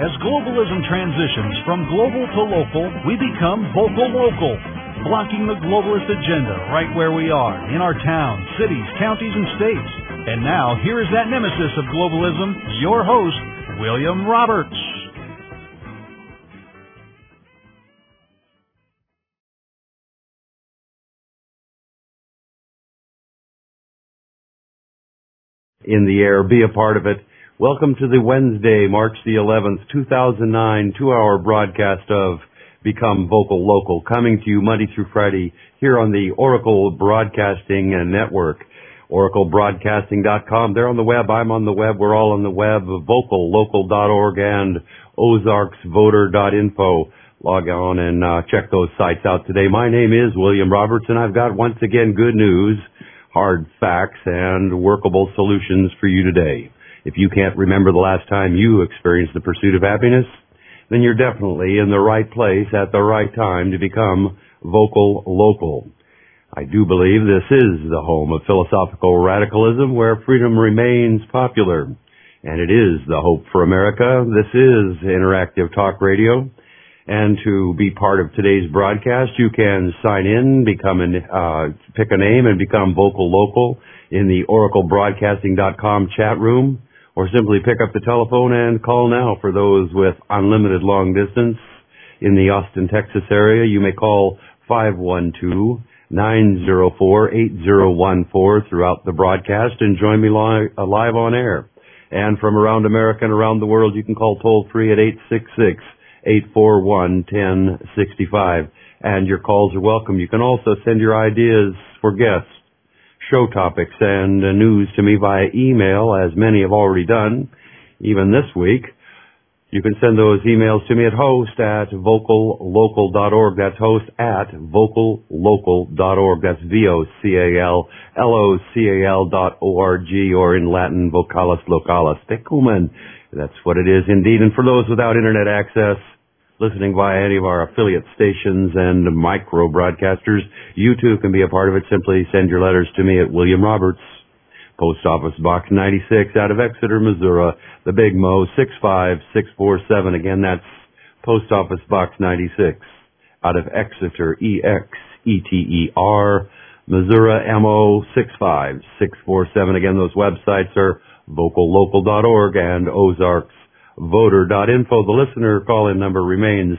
As globalism transitions from global to local, we become vocal local, blocking the globalist agenda right where we are, in our towns, cities, counties, and states. And now, here is that nemesis of globalism, your host, William Roberts. In the air, be a part of it. Welcome to the Wednesday, March the 11th, 2009, 2-hour broadcast of Become Vocal Local, coming to you Monday through Friday here on the Oracle Broadcasting Network, oraclebroadcasting.com. They're on the web, I'm on the web, we're all on the web, vocallocal.org and ozarksvoter.info. Log on and check those sites out today. My name is William Roberts, and I've got, once again, good news, hard facts, and workable solutions for you today. If you can't remember the last time you experienced the pursuit of happiness, then you're definitely in the right place at the right time to become vocal local. I do believe this is the home of philosophical radicalism where freedom remains popular. And it is the hope for America. This is Interactive Talk Radio. And to be part of today's broadcast, you can sign in, pick a name and become vocal local in the oraclebroadcasting.com chat room, or simply pick up the telephone and call now. For those with unlimited long distance in the Austin, Texas area, you may call 512-904-8014 throughout the broadcast and join me live on air. And from around America and around the world, you can call toll free at 866-841-1065. And your calls are welcome. You can also send your ideas for guests, show topics, and news to me via email, as many have already done, even this week. You can send those emails to me at host@vocallocal.org. That's host@vocallocal.org. That's VOCALLOCAL.org, or in Latin, vocalis localis, decumen. That's what it is indeed. And for those without internet access, listening via any of our affiliate stations and micro broadcasters, you too can be a part of it. Simply send your letters to me at William Roberts, Post Office Box 96, out of Exeter, Missouri, the Big Mo 65647. Again, that's Post Office Box 96, out of Exeter, EXETER, Missouri, MO 65647. Again, those websites are vocallocal.org and ozarksvoter.info. The listener call-in number remains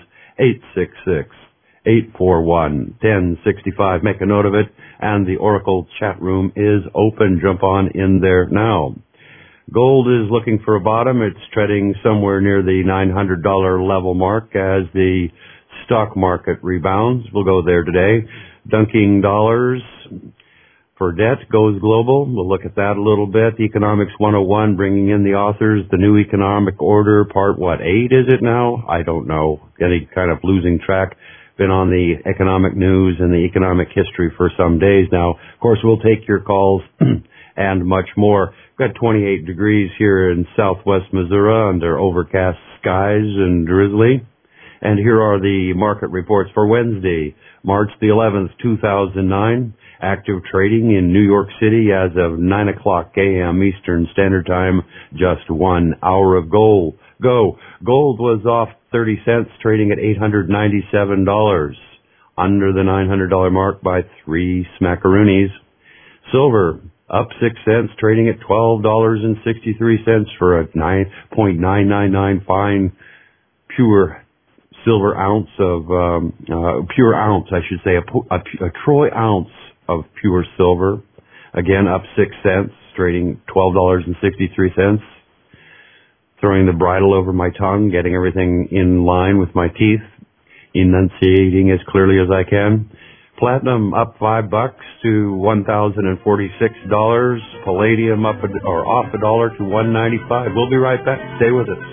866-841-1065. Make a note of it, and the Oracle chat room is open. Jump on in there now. Gold is looking for a bottom. It's trading somewhere near the $900 level mark as the stock market rebounds. We'll go there today. Dunking dollars for debt goes global. We'll look at that a little bit. Economics 101, bringing in the authors. The new economic order, part 8 is it now? I don't know. Getting kind of losing track. Been on the economic news and the economic history for some days now. Of course, we'll take your calls and much more. We've got 28 degrees here in southwest Missouri under overcast skies and drizzly. And here are the market reports for Wednesday, March the 11th, 2009. Active trading in New York City as of 9 o'clock a.m. Eastern Standard Time, just 1 hour of gold. Gold was off 30 cents, trading at $897, under the $900 mark by 3 smackaroonies. Silver up 6 cents, trading at $12.63 for a 9.999 fine pure silver ounce of pure ounce, I should say, a troy ounce of pure silver. Again, up 6 cents, trading $12.63. Throwing the bridle over my tongue, getting everything in line with my teeth, enunciating as clearly as I can. Platinum up $5 to $1,046. Palladium off $1 to $195. We'll be right back. Stay with us.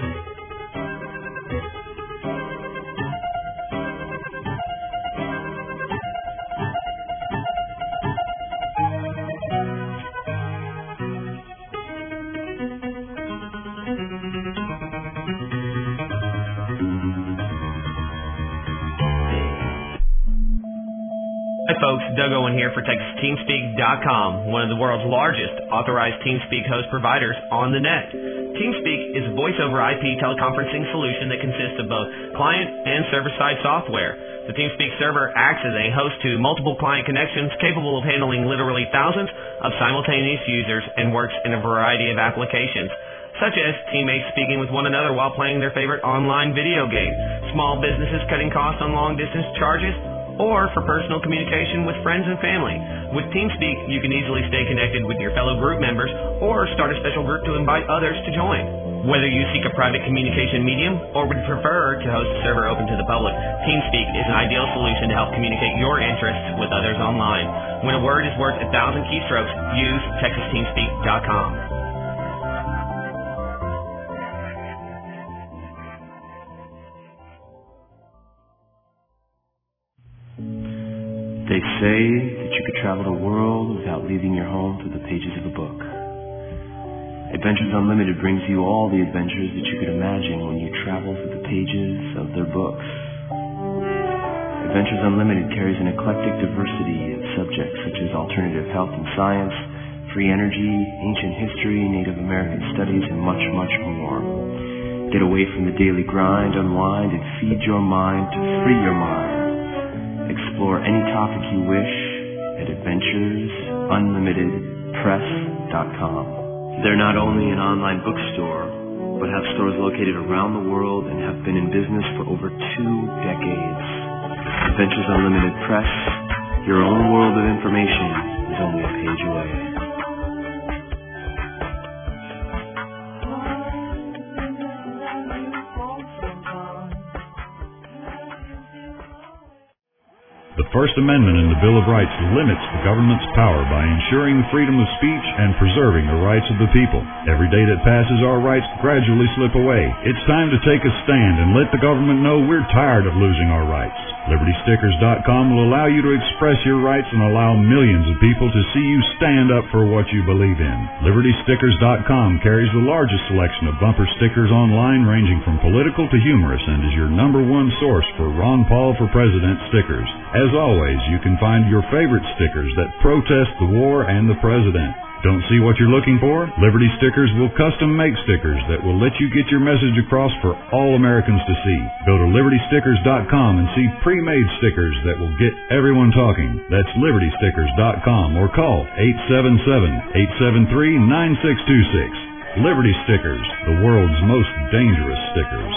Hi folks, Doug Owen here for TexasTeamSpeak.com, one of the world's largest authorized TeamSpeak host providers on the net. TeamSpeak is a voice-over IP teleconferencing solution that consists of both client and server-side software. The TeamSpeak server acts as a host to multiple client connections capable of handling literally thousands of simultaneous users and works in a variety of applications, such as teammates speaking with one another while playing their favorite online video game, small businesses cutting costs on long-distance charges, or for personal communication with friends and family. With TeamSpeak, you can easily stay connected with your fellow group members or start a special group to invite others to join. Whether you seek a private communication medium or would prefer to host a server open to the public, TeamSpeak is an ideal solution to help communicate your interests with others online. When a word is worth 1,000 keystrokes, use TexasTeamSpeak.com. They say that you could travel the world without leaving your home through the pages of a book. Adventures Unlimited brings you all the adventures that you could imagine when you travel through the pages of their books. Adventures Unlimited carries an eclectic diversity of subjects such as alternative health and science, free energy, ancient history, Native American studies, and much, much more. Get away from the daily grind, unwind, and feed your mind to free your mind. Explore any topic you wish at AdventuresUnlimitedPress.com. They're not only an online bookstore, but have stores located around the world and have been in business for over 2 decades. Adventures Unlimited Press, your own world of information is only a page away. The First Amendment in the Bill of Rights limits the government's power by ensuring the freedom of speech and preserving the rights of the people. Every day that passes, our rights gradually slip away. It's time to take a stand and let the government know we're tired of losing our rights. LibertyStickers.com will allow you to express your rights and allow millions of people to see you stand up for what you believe in. LibertyStickers.com carries the largest selection of bumper stickers online, ranging from political to humorous, and is your #1 source for Ron Paul for President stickers. As always, you can find your favorite stickers that protest the war and the president. Don't see what you're looking for? Liberty Stickers will custom make stickers that will let you get your message across for all Americans to see. Go to LibertyStickers.com and see pre-made stickers that will get everyone talking. That's LibertyStickers.com or call 877-873-9626. Liberty Stickers, the world's most dangerous stickers.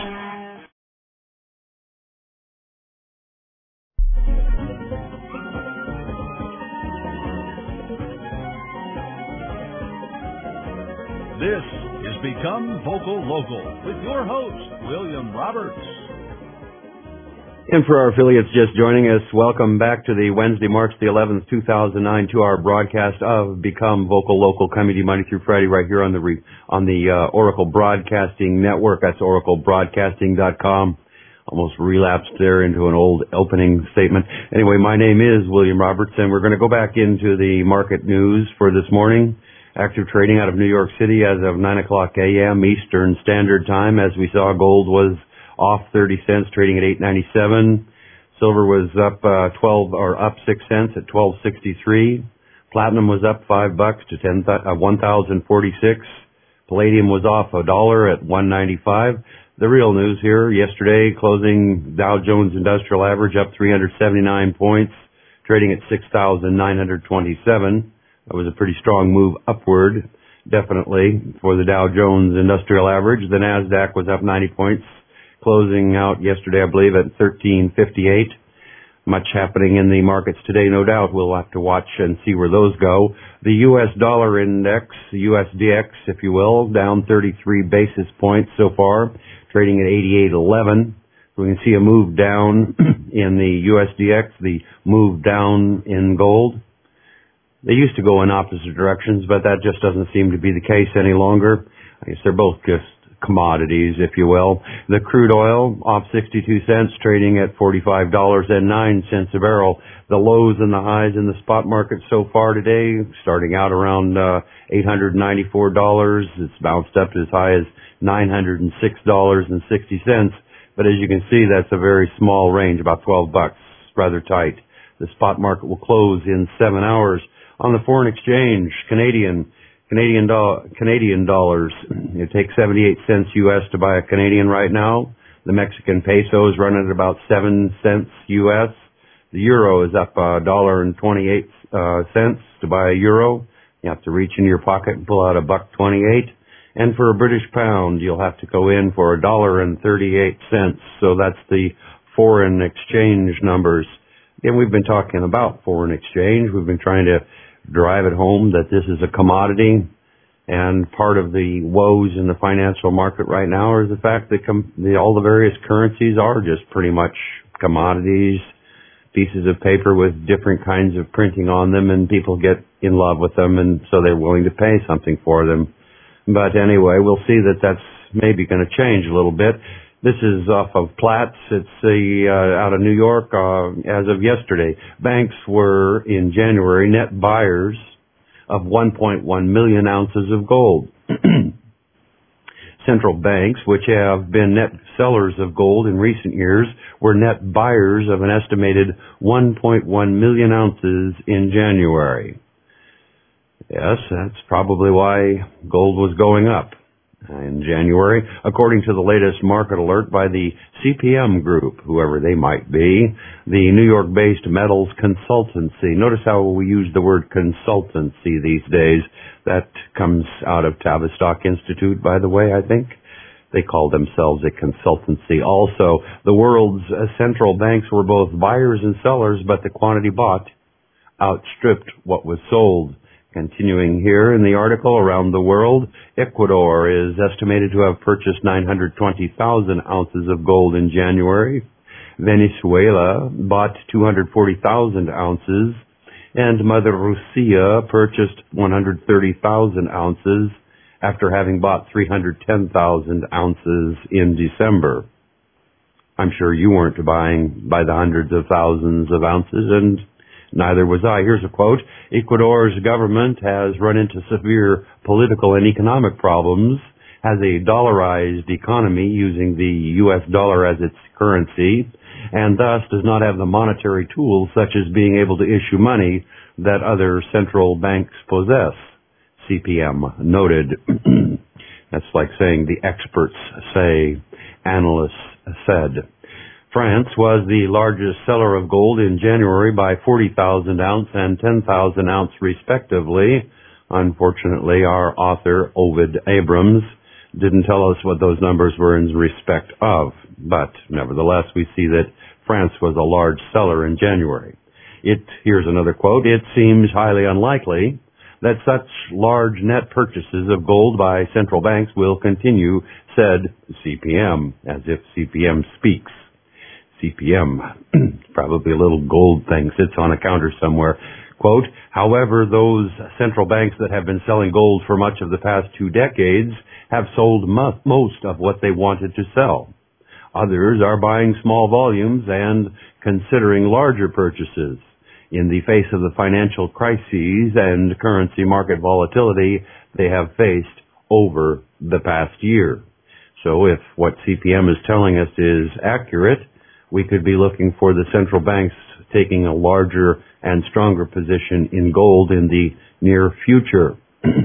This is Become Vocal Local with your host, William Roberts. And for our affiliates just joining us, welcome back to the Wednesday, March the 11th, 2009 2-hour broadcast of Become Vocal Local, coming to you Monday through Friday right here on the Oracle Broadcasting Network. That's oraclebroadcasting.com. Almost relapsed there into an old opening statement. Anyway, my name is William Roberts, and we're going to go back into the market news for this morning. Active trading out of New York City as of 9 o'clock a.m. Eastern Standard Time. As we saw, gold was off 30 cents, trading at $8.97. Silver was up 6 cents at $12.63. Platinum was up $5 to 1,046. Palladium was off $1 at $1.95. The real news here, yesterday, closing Dow Jones Industrial Average up 379 points, trading at 6,927. That was a pretty strong move upward, definitely, for the Dow Jones Industrial Average. The NASDAQ was up 90 points, closing out yesterday, I believe, at 1358. Much happening in the markets today, no doubt. We'll have to watch and see where those go. The U.S. dollar index, the USDX, if you will, down 33 basis points so far, trading at 88.11. We can see a move down in the USDX, the move down in gold. They used to go in opposite directions, but that just doesn't seem to be the case any longer. I guess they're both just commodities, if you will. The crude oil off 62 cents, trading at $45.09 a barrel. The lows and the highs in the spot market so far today, starting out around $894. It's bounced up to as high as $906.60. But as you can see, that's a very small range, about $12, rather tight. The spot market will close in 7 hours. On the foreign exchange, Canadian dollars. It takes 78 cents U.S. to buy a Canadian right now. The Mexican peso is running at about 7 cents U.S. The euro is up $1.28 to buy a euro. You have to reach into your pocket and pull out $1.28. And for a British pound, you'll have to go in for $1.38. So that's the foreign exchange numbers. Again, we've been talking about foreign exchange. We've been trying to drive it home that this is a commodity. And part of the woes in the financial market right now is the fact that all the various currencies are just pretty much commodities, pieces of paper with different kinds of printing on them, and people get in love with them, and so they're willing to pay something for them. But anyway, we'll see that that's maybe going to change a little bit. This is off of Platts. It's out of New York as of yesterday. Banks were, in January, net buyers of 1.1 million ounces of gold. Central banks, which have been net sellers of gold in recent years, were net buyers of an estimated 1.1 million ounces in January. Yes, that's probably why gold was going up in January, according to the latest market alert by the CPM Group, whoever they might be, the New York-based metals consultancy. Notice how we use the word consultancy these days. That comes out of Tavistock Institute, by the way, I think. They call themselves a consultancy. Also, the world's central banks were both buyers and sellers, but the quantity bought outstripped what was sold. Continuing here in the article, around the world, Ecuador is estimated to have purchased 920,000 ounces of gold in January. Venezuela bought 240,000 ounces, and Mother Russia purchased 130,000 ounces after having bought 310,000 ounces in December. I'm sure you weren't buying by the hundreds of thousands of ounces, and neither was I. Here's a quote. Ecuador's government has run into severe political and economic problems, has a dollarized economy using the U.S. dollar as its currency, and thus does not have the monetary tools such as being able to issue money that other central banks possess, CPM noted. That's like saying the experts say, analysts said. France was the largest seller of gold in January by 40,000 ounce and 10,000 ounce respectively. Unfortunately, our author, Ovid Abrams, didn't tell us what those numbers were in respect of, but nevertheless, we see that France was a large seller in January. Here's another quote, "It seems highly unlikely that such large net purchases of gold by central banks will continue," said CPM, as if CPM speaks. CPM, probably a little gold thing, sits on a counter somewhere. Quote, "However, those central banks that have been selling gold for much of the past 2 decades have sold most of what they wanted to sell. Others are buying small volumes and considering larger purchases. In the face of the financial crises and currency market volatility they have faced over the past year." So if what CPM is telling us is accurate, we could be looking for the central banks taking a larger and stronger position in gold in the near future.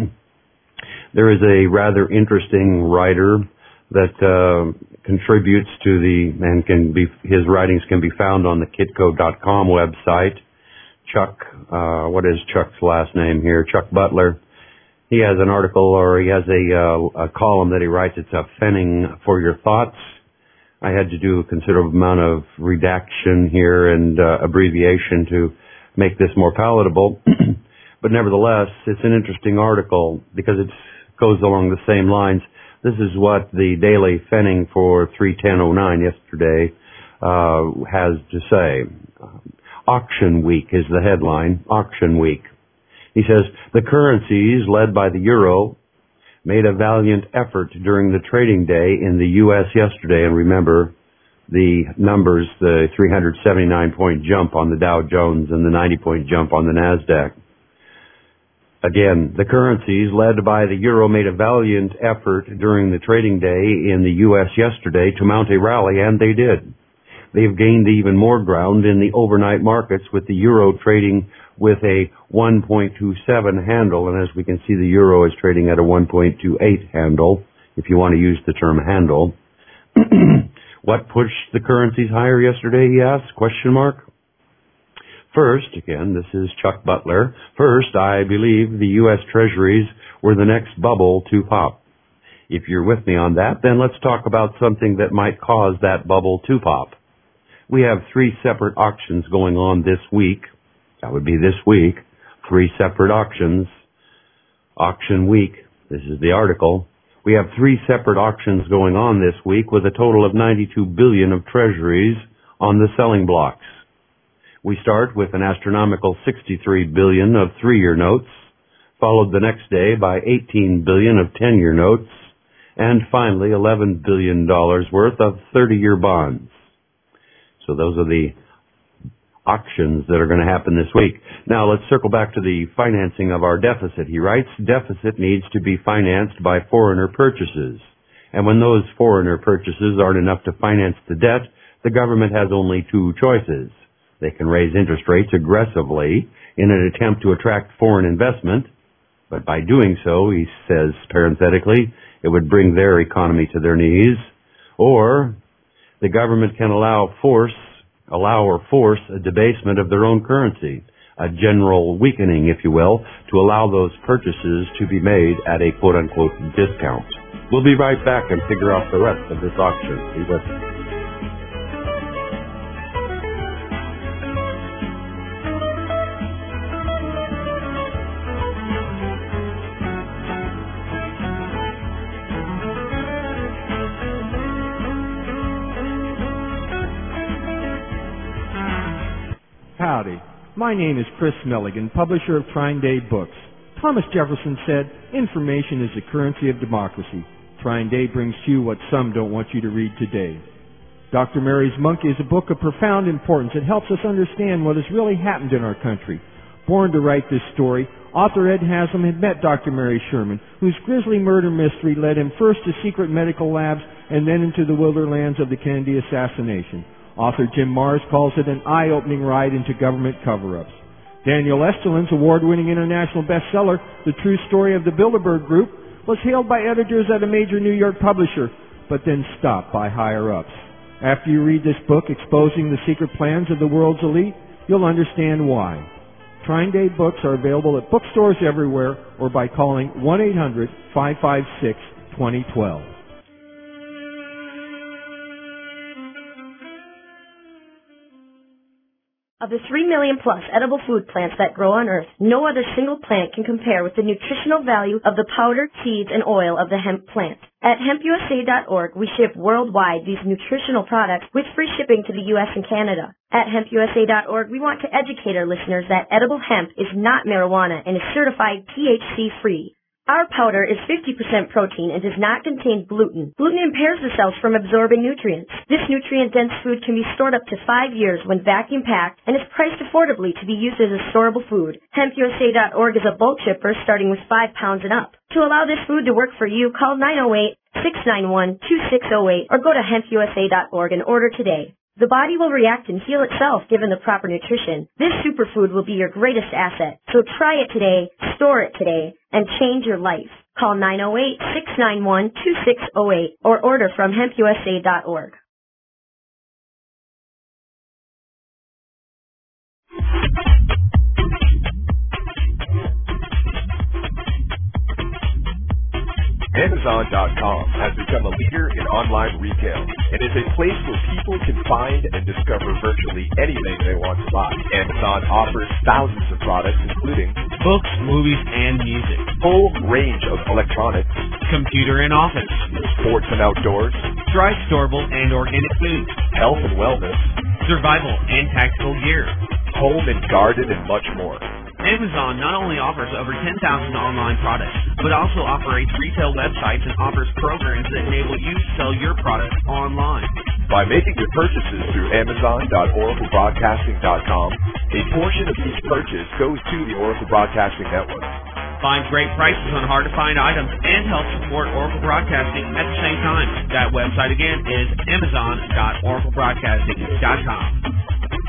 There is a rather interesting writer that contributes to his writings can be found on the Kitco.com website. Chuck, what is Chuck's last name here? Chuck Butler. He has an article, or he has a column that he writes. It's a Pfennig for Your Thoughts. I had to do a considerable amount of redaction here and abbreviation to make this more palatable. But nevertheless, it's an interesting article because it goes along the same lines. This is what the Daily Pfennig for 3/10/09 yesterday has to say. Auction Week is the headline. Auction Week. He says, "The currencies led by the euro made a valiant effort during the trading day in the U.S. yesterday." And remember the numbers, the 379-point jump on the Dow Jones and the 90-point jump on the NASDAQ. Again, the currencies led by the euro made a valiant effort during the trading day in the U.S. yesterday to mount a rally, and they did. They've gained even more ground in the overnight markets, with the euro trading with a 1.27 handle. And as we can see, the euro is trading at a 1.28 handle, if you want to use the term handle. What pushed the currencies higher yesterday, he asks? Question mark. First, again, this is Chuck Butler. First, I believe the U.S. Treasuries were the next bubble to pop. If you're with me on that, then let's talk about something that might cause that bubble to pop. We have 3 separate auctions going on this week. That would be this week. 3 separate auctions. Auction week. This is the article. We have 3 separate auctions going on this week with a total of $92 billion of treasuries on the selling blocks. We start with an astronomical $63 billion of 3-year notes, followed the next day by $18 billion of 10-year notes, and finally $11 billion worth of 30-year bonds. So those are the auctions that are going to happen this week. Now let's circle back to the financing of our deficit. He writes, deficit needs to be financed by foreigner purchases. And when those foreigner purchases aren't enough to finance the debt, the government has only 2 choices. They can raise interest rates aggressively in an attempt to attract foreign investment, but by doing so, he says parenthetically, it would bring their economy to their knees. Or the government can allow or force a debasement of their own currency, a general weakening, if you will, to allow those purchases to be made at a quote-unquote discount. We'll be right back and figure out the rest of this auction. Be with us. Howdy. My name is Chris Milligan, publisher of Trine Day Books. Thomas Jefferson said, information is the currency of democracy. Trine Day brings to you what some don't want you to read today. Dr. Mary's Monkey is a book of profound importance. It helps us understand what has really happened in our country. Born to write this story, author Ed Haslam had met Dr. Mary Sherman, whose grisly murder mystery led him first to secret medical labs and then into the wilderlands of the Kennedy assassination. Author Jim Marrs calls it an eye-opening ride into government cover-ups. Daniel Esterlin's award-winning international bestseller, The True Story of the Bilderberg Group, was hailed by editors at a major New York publisher, but then stopped by higher-ups. After you read this book exposing the secret plans of the world's elite, you'll understand why. Trine Day Books are available at bookstores everywhere or by calling 1-800-556-2012. Of the 3 million plus edible food plants that grow on Earth, no other single plant can compare with the nutritional value of the powder, seeds, and oil of the hemp plant. At hempusa.org, we ship worldwide these nutritional products with free shipping to the U.S. and Canada. At hempusa.org, we want to educate our listeners that edible hemp is not marijuana and is certified THC-free. Our powder is 50% protein and does not contain gluten. Gluten impairs the cells from absorbing nutrients. This nutrient-dense food can be stored up to 5 years when vacuum-packed and is priced affordably to be used as a storable food. HempUSA.org is a bulk shipper starting with 5 pounds and up. To allow this food to work for you, call 908-691-2608 or go to HempUSA.org and order today. The body will react and heal itself given the proper nutrition. This superfood will be your greatest asset. So try it today, store it today, and change your life. Call 908-691-2608 or order from hempusa.org. Amazon.com has become a leader in online retail and is a place where people can find and discover virtually anything they want to buy. Amazon offers thousands of products including books, movies, and music, full range of electronics, computer and office, sports and outdoors, dry, storable, and organic foods, health and wellness, survival and tactical gear, home and garden, and much more. Amazon not only offers over 10,000 online products, but also operates retail websites and offers programs that enable you to sell your products online. By making your purchases through Amazon.oraclebroadcasting.com, a portion of each purchase goes to the Oracle Broadcasting Network. Find great prices on hard-to-find items and help support Oracle Broadcasting at the same time. That website again is amazon.oraclebroadcasting.com.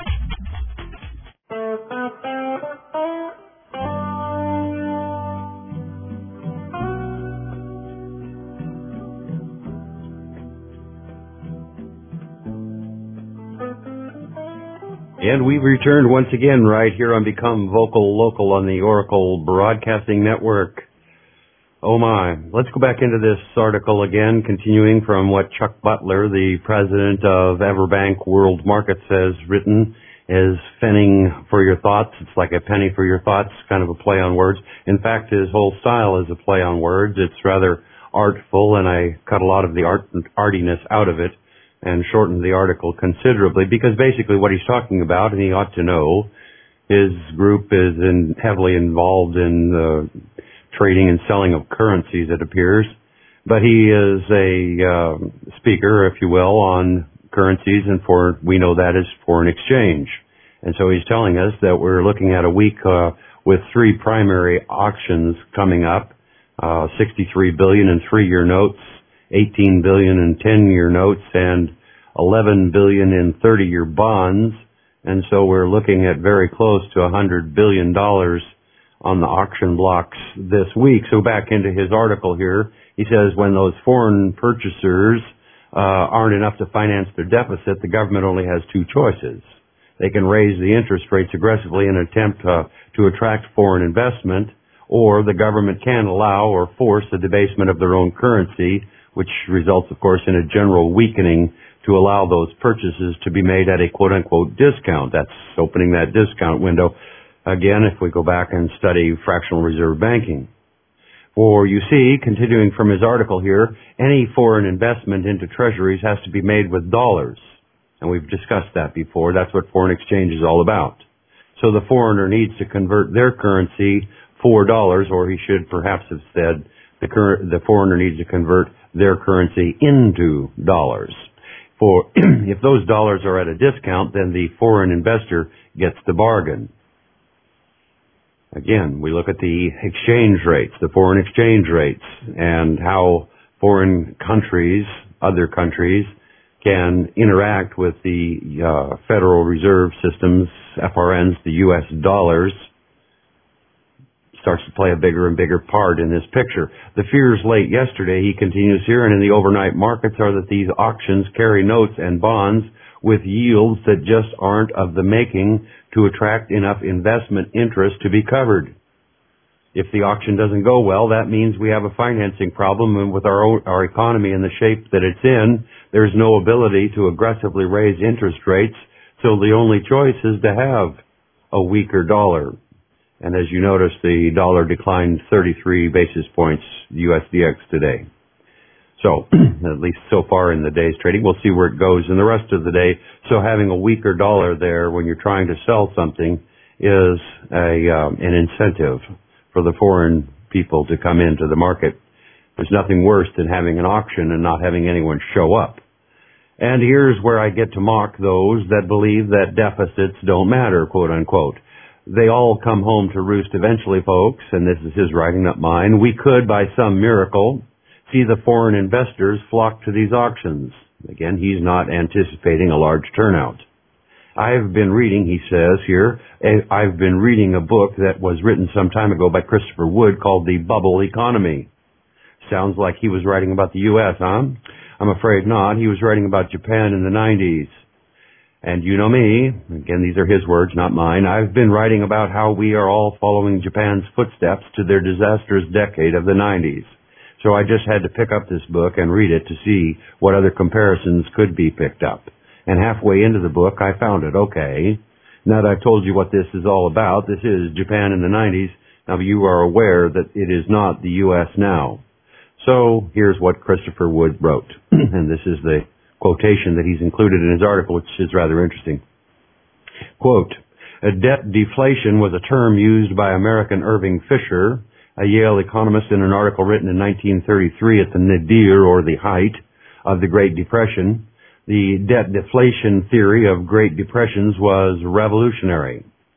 And we've returned once again right here on Become Vocal Local on the Oracle Broadcasting Network. Oh my. Let's go back into this article again, continuing from what Chuck Butler, the president of Everbank World Markets, has written, is penning for your thoughts. It's like a penny for your thoughts, kind of a play on words. In fact, his whole style is a play on words. It's rather artful, and I cut a lot of the artiness out of it and shortened the article considerably, because basically what he's talking about, and he ought to know, his group is heavily involved in the trading and selling of currencies, it appears. But he is a speaker, if you will, on currencies, and we know that is foreign exchange. And so he's telling us that we're looking at a week with three primary auctions coming up, $63 billion in 3-year notes, $18 billion in 10-year notes, and $11 billion in 30-year bonds. And so we're looking at very close to $100 billion on the auction blocks this week. So back into his article here, he says when those foreign purchasers aren't enough to finance their deficit, the government only has two choices. They can raise the interest rates aggressively in an attempt to attract foreign investment, or the government can allow or force the debasement of their own currency, which results, of course, in a general weakening to allow those purchases to be made at a quote-unquote discount. That's opening that discount window. Again, if we go back and study fractional reserve banking. For you see, continuing from his article here, any foreign investment into treasuries has to be made with dollars. And we've discussed that before. That's what foreign exchange is all about. So the foreigner needs to convert their currency for dollars, or he should perhaps have said the foreigner needs to convert their currency into dollars. For if those dollars are at a discount, then the foreign investor gets the bargain. Again, we look at the exchange rates, the foreign exchange rates, and how foreign countries, other countries, can interact with the Federal Reserve System's FRNs, the U.S. dollars. Starts to play a bigger and bigger part in this picture. The fears late yesterday, he continues here, and in the overnight markets are that these auctions carry notes and bonds with yields that just aren't of the making to attract enough investment interest to be covered. If the auction doesn't go well, that means we have a financing problem, and with our economy in the shape that it's in, there's no ability to aggressively raise interest rates, so the only choice is to have a weaker dollar. And as you notice, the dollar declined 33 basis points USDX today. So, at least so far in the day's trading, we'll see where it goes in the rest of the day. So having a weaker dollar there when you're trying to sell something is an incentive for the foreign people to come into the market. There's nothing worse than having an auction and not having anyone show up. And here's where I get to mock those that believe that deficits don't matter, quote unquote. They all come home to roost eventually, folks, and this is his writing, not mine. We could, by some miracle, see the foreign investors flock to these auctions. Again, he's not anticipating a large turnout. I've been reading, he says here, I've been reading a book that was written some time ago by Christopher Wood called The Bubble Economy. Sounds like he was writing about the U.S., huh? I'm afraid not. He was writing about Japan in the 90s. And you know me, again, these are his words, not mine. I've been writing about how we are all following Japan's footsteps to their disastrous decade of the 90s. So I just had to pick up this book and read it to see what other comparisons could be picked up. And halfway into the book, I found it. Okay, now that I've told you what this is all about, this is Japan in the 90s. Now you are aware that it is not the U.S. now. So here's what Christopher Wood wrote. And this is the quotation that he's included in his article, which is rather interesting. Quote, debt deflation was a term used by American Irving Fisher, a Yale economist, in an article written in 1933 at the nadir, or the height, of the Great Depression. The debt deflation theory of Great Depressions was revolutionary.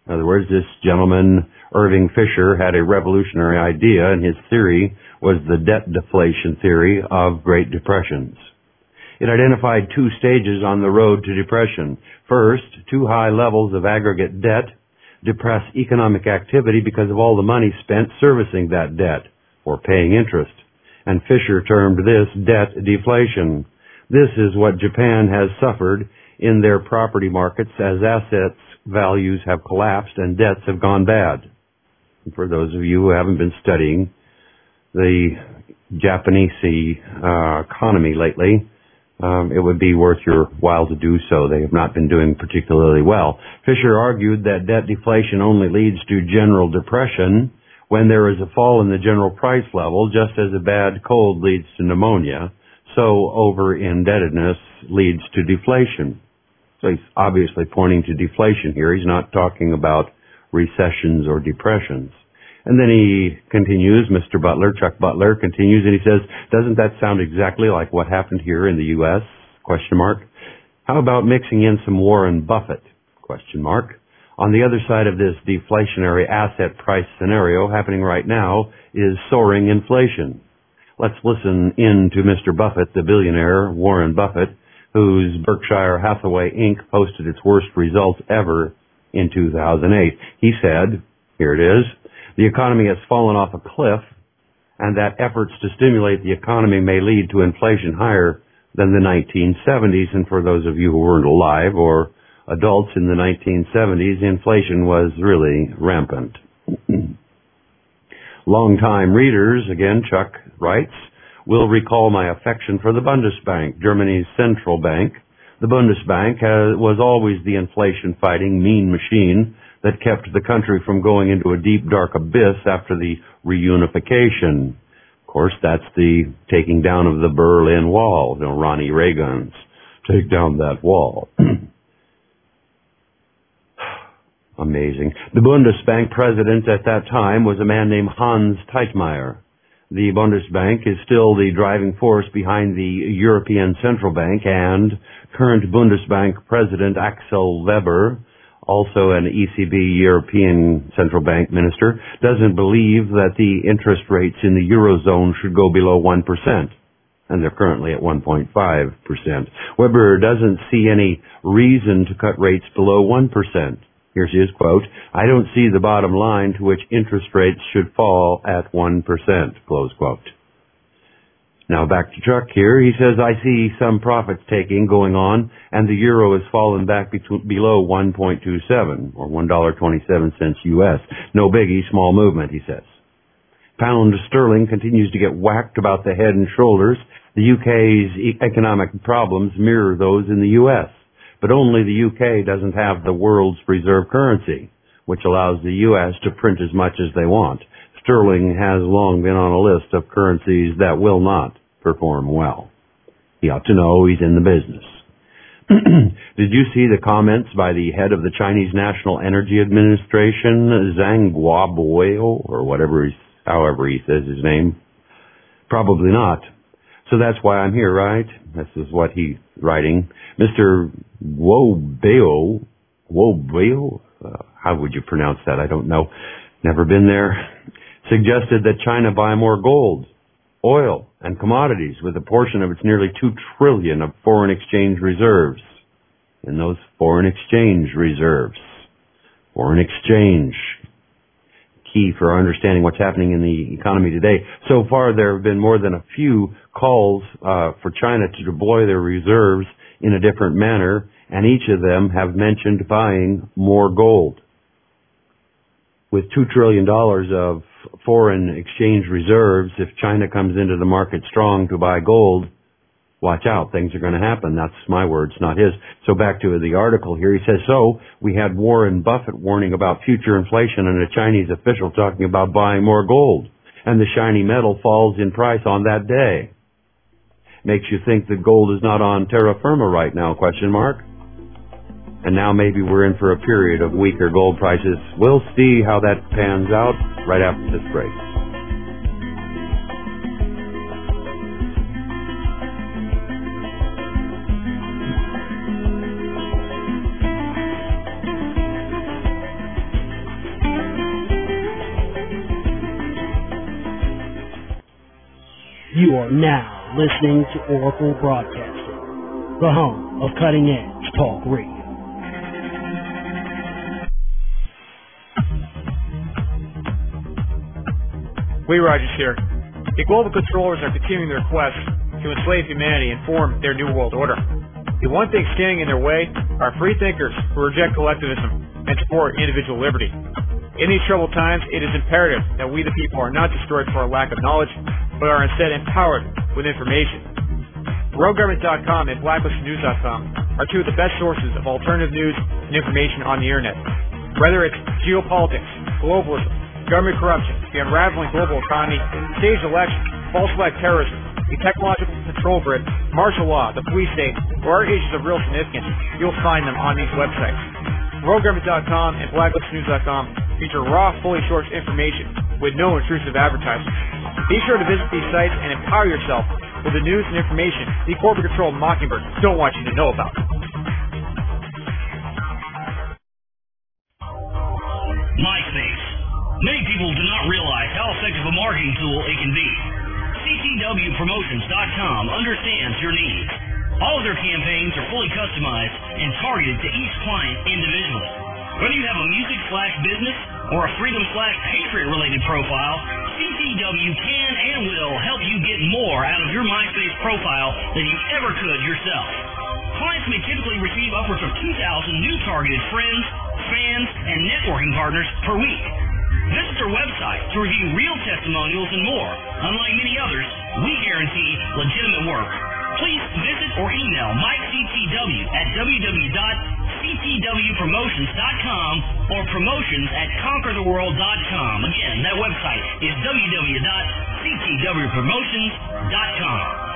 In other words, this gentleman, Irving Fisher, had a revolutionary idea, and his theory was the debt deflation theory of Great Depressions. It identified two stages on the road to depression. First, too high levels of aggregate debt depress economic activity because of all the money spent servicing that debt or paying interest. And Fisher termed this debt deflation. This is what Japan has suffered in their property markets as assets values have collapsed and debts have gone bad. And for those of you who haven't been studying the Japanese economy lately, it would be worth your while to do so. They have not been doing particularly well. Fisher argued that debt deflation only leads to general depression when there is a fall in the general price level, just as a bad cold leads to pneumonia, so over-indebtedness leads to deflation. So he's obviously pointing to deflation here. He's not talking about recessions or depressions. And then he continues, Mr. Butler, Chuck Butler, continues, and he says, doesn't that sound exactly like what happened here in the U.S.? ? How about mixing in some Warren Buffett? ? On the other side of this deflationary asset price scenario happening right now is soaring inflation. Let's listen in to Mr. Buffett, the billionaire Warren Buffett, whose Berkshire Hathaway Inc. posted its worst results ever in 2008. He said, here it is, the economy has fallen off a cliff, and that efforts to stimulate the economy may lead to inflation higher than the 1970s. And for those of you who weren't alive or adults in the 1970s, inflation was really rampant. Longtime readers, again, Chuck writes, will recall my affection for the Bundesbank, Germany's central bank. The Bundesbank was always the inflation-fighting mean machine that kept the country from going into a deep, dark abyss after the reunification. Of course, that's the taking down of the Berlin Wall. You know, Ronnie Reagan's take down that wall. Amazing. The Bundesbank president at that time was a man named Hans Tietmeyer. The Bundesbank is still the driving force behind the European Central Bank, and current Bundesbank president Axel Weber, also an ECB European Central Bank minister, doesn't believe that the interest rates in the Eurozone should go below 1%, and they're currently at 1.5%. Weber doesn't see any reason to cut rates below 1%. Here's his quote, I don't see the bottom line to which interest rates should fall at 1%, close quote. Now back to Chuck here. He says, I see some profit taking going on, and the euro has fallen back below 1.27, or $1.27 U.S. No biggie, small movement, he says. Pound sterling continues to get whacked about the head and shoulders. The UK's economic problems mirror those in the U.S., but only the UK doesn't have the world's reserve currency, which allows the U.S. to print as much as they want. Sterling has long been on a list of currencies that will not perform well. He ought to know he's in the business. Did you see the comments by the head of the Chinese National Energy Administration, Zhang Guobo, or however he says his name? Probably not. So that's why I'm here, right? This is what he's writing. Mr. Guobo, how would you pronounce that? I don't know. Never been there. Suggested that China buy more gold, oil, and commodities with a portion of its nearly $2 trillion of foreign exchange reserves. In those foreign exchange reserves. Foreign exchange. Key for our understanding what's happening in the economy today. So far, there have been more than a few calls for China to deploy their reserves in a different manner, and each of them have mentioned buying more gold. With $2 trillion of foreign exchange reserves, if China comes into the market strong to buy gold, watch out, things are going to happen. That's my words, not his. So back to the article here. He says, so we had Warren Buffett warning about future inflation and a Chinese official talking about buying more gold. And the shiny metal falls in price on that day. Makes you think that gold is not on terra firma right now, ? And now maybe we're in for a period of weaker gold prices. We'll see how that pans out right after this break. You are now listening to Oracle Broadcasting, the home of cutting-edge talk radio. Lee Rogers here. The global controllers are continuing their quest to enslave humanity and form their new world order. The one thing standing in their way are free thinkers who reject collectivism and support individual liberty. In these troubled times, it is imperative that we the people are not destroyed for our lack of knowledge, but are instead empowered with information. RogueGovernment.com and BlacklistNews.com are two of the best sources of alternative news and information on the Internet. Whether it's geopolitics, globalism, government corruption, the unraveling global economy, staged elections, false flag terrorism, the technological control grid, martial law, the police state, or other issues of real significance, you'll find them on these websites. RogueGovernment.com and BlacklistNews.com feature raw, fully sourced information with no intrusive advertising. Be sure to visit these sites and empower yourself with the news and information the corporate-controlled mockingbirds don't want you to know about. MySpace. Many people do not realize how effective a marketing tool it can be. CTWPromotions.com understands your needs. All of their campaigns are fully customized and targeted to each client individually. Whether you have a music/business or a freedom/patriot-related profile, CTW can and will help you get more out of your MySpace profile than you ever could yourself. Clients may typically receive upwards of 2,000 new targeted friends, fans, and networking partners per week. Visit their website to review real testimonials and more. Unlike many others, we guarantee legitimate work. Please visit or email MikeCTW at www.ctwpromotions.com or promotions@conquertheworld.com. Again, that website is www.ctwpromotions.com.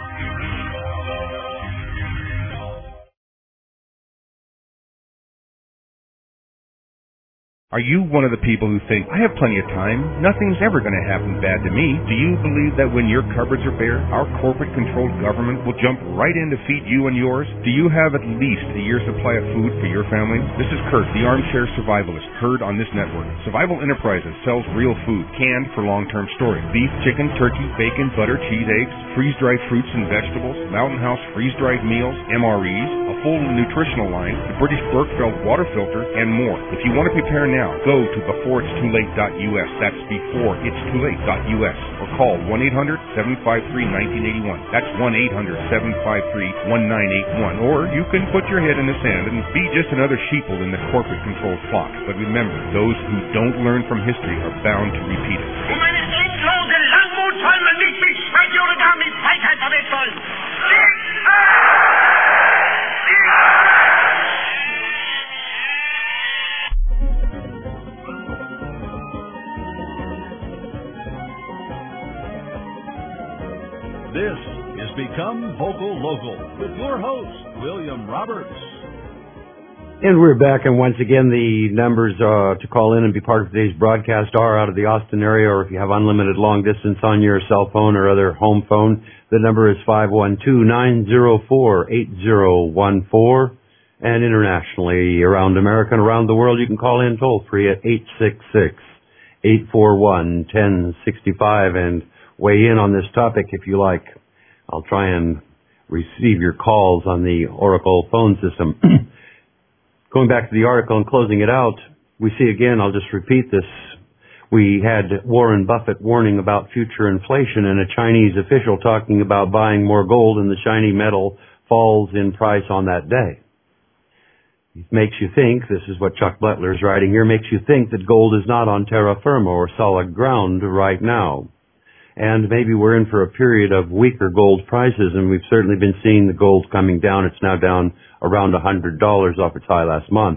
Are you one of the people who think, I have plenty of time, nothing's ever going to happen bad to me? Do you believe that when your cupboards are bare, our corporate-controlled government will jump right in to feed you and yours? Do you have at least a year's supply of food for your family? This is Kurt, the armchair survivalist, heard on this network. Survival Enterprises sells real food, canned for long-term storage. Beef, chicken, turkey, bacon, butter, cheese, eggs, freeze-dried fruits and vegetables, Mountain House freeze-dried meals, MREs, a full nutritional line, the British Berkefeld water filter, and more. If you want to prepare now, go to beforeitstoolate.us. That's beforeitstoolate.us. Or call 1-800-753-1981. That's 1-800-753-1981. Or you can put your head in the sand and be just another sheeple in the corporate-controlled flock. But remember, those who don't learn from history are bound to repeat it. This is Become Vocal Local with your host, William Roberts. And we're back, and once again, the numbers to call in and be part of today's broadcast are out of the Austin area, or if you have unlimited long distance on your cell phone or other home phone, the number is 512-904-8014. And internationally, around America and around the world, you can call in toll free at 866-841-1065 and weigh in on this topic if you like. I'll try and receive your calls on the Oracle phone system. Going back to the article and closing it out, we see again, I'll just repeat this, we had Warren Buffett warning about future inflation and a Chinese official talking about buying more gold, and the shiny metal falls in price on that day. It makes you think, this is what Chuck Butler is writing here, makes you think that gold is not on terra firma or solid ground right now. And maybe we're in for a period of weaker gold prices, and we've certainly been seeing the gold coming down. It's now down around $100 off its high last month.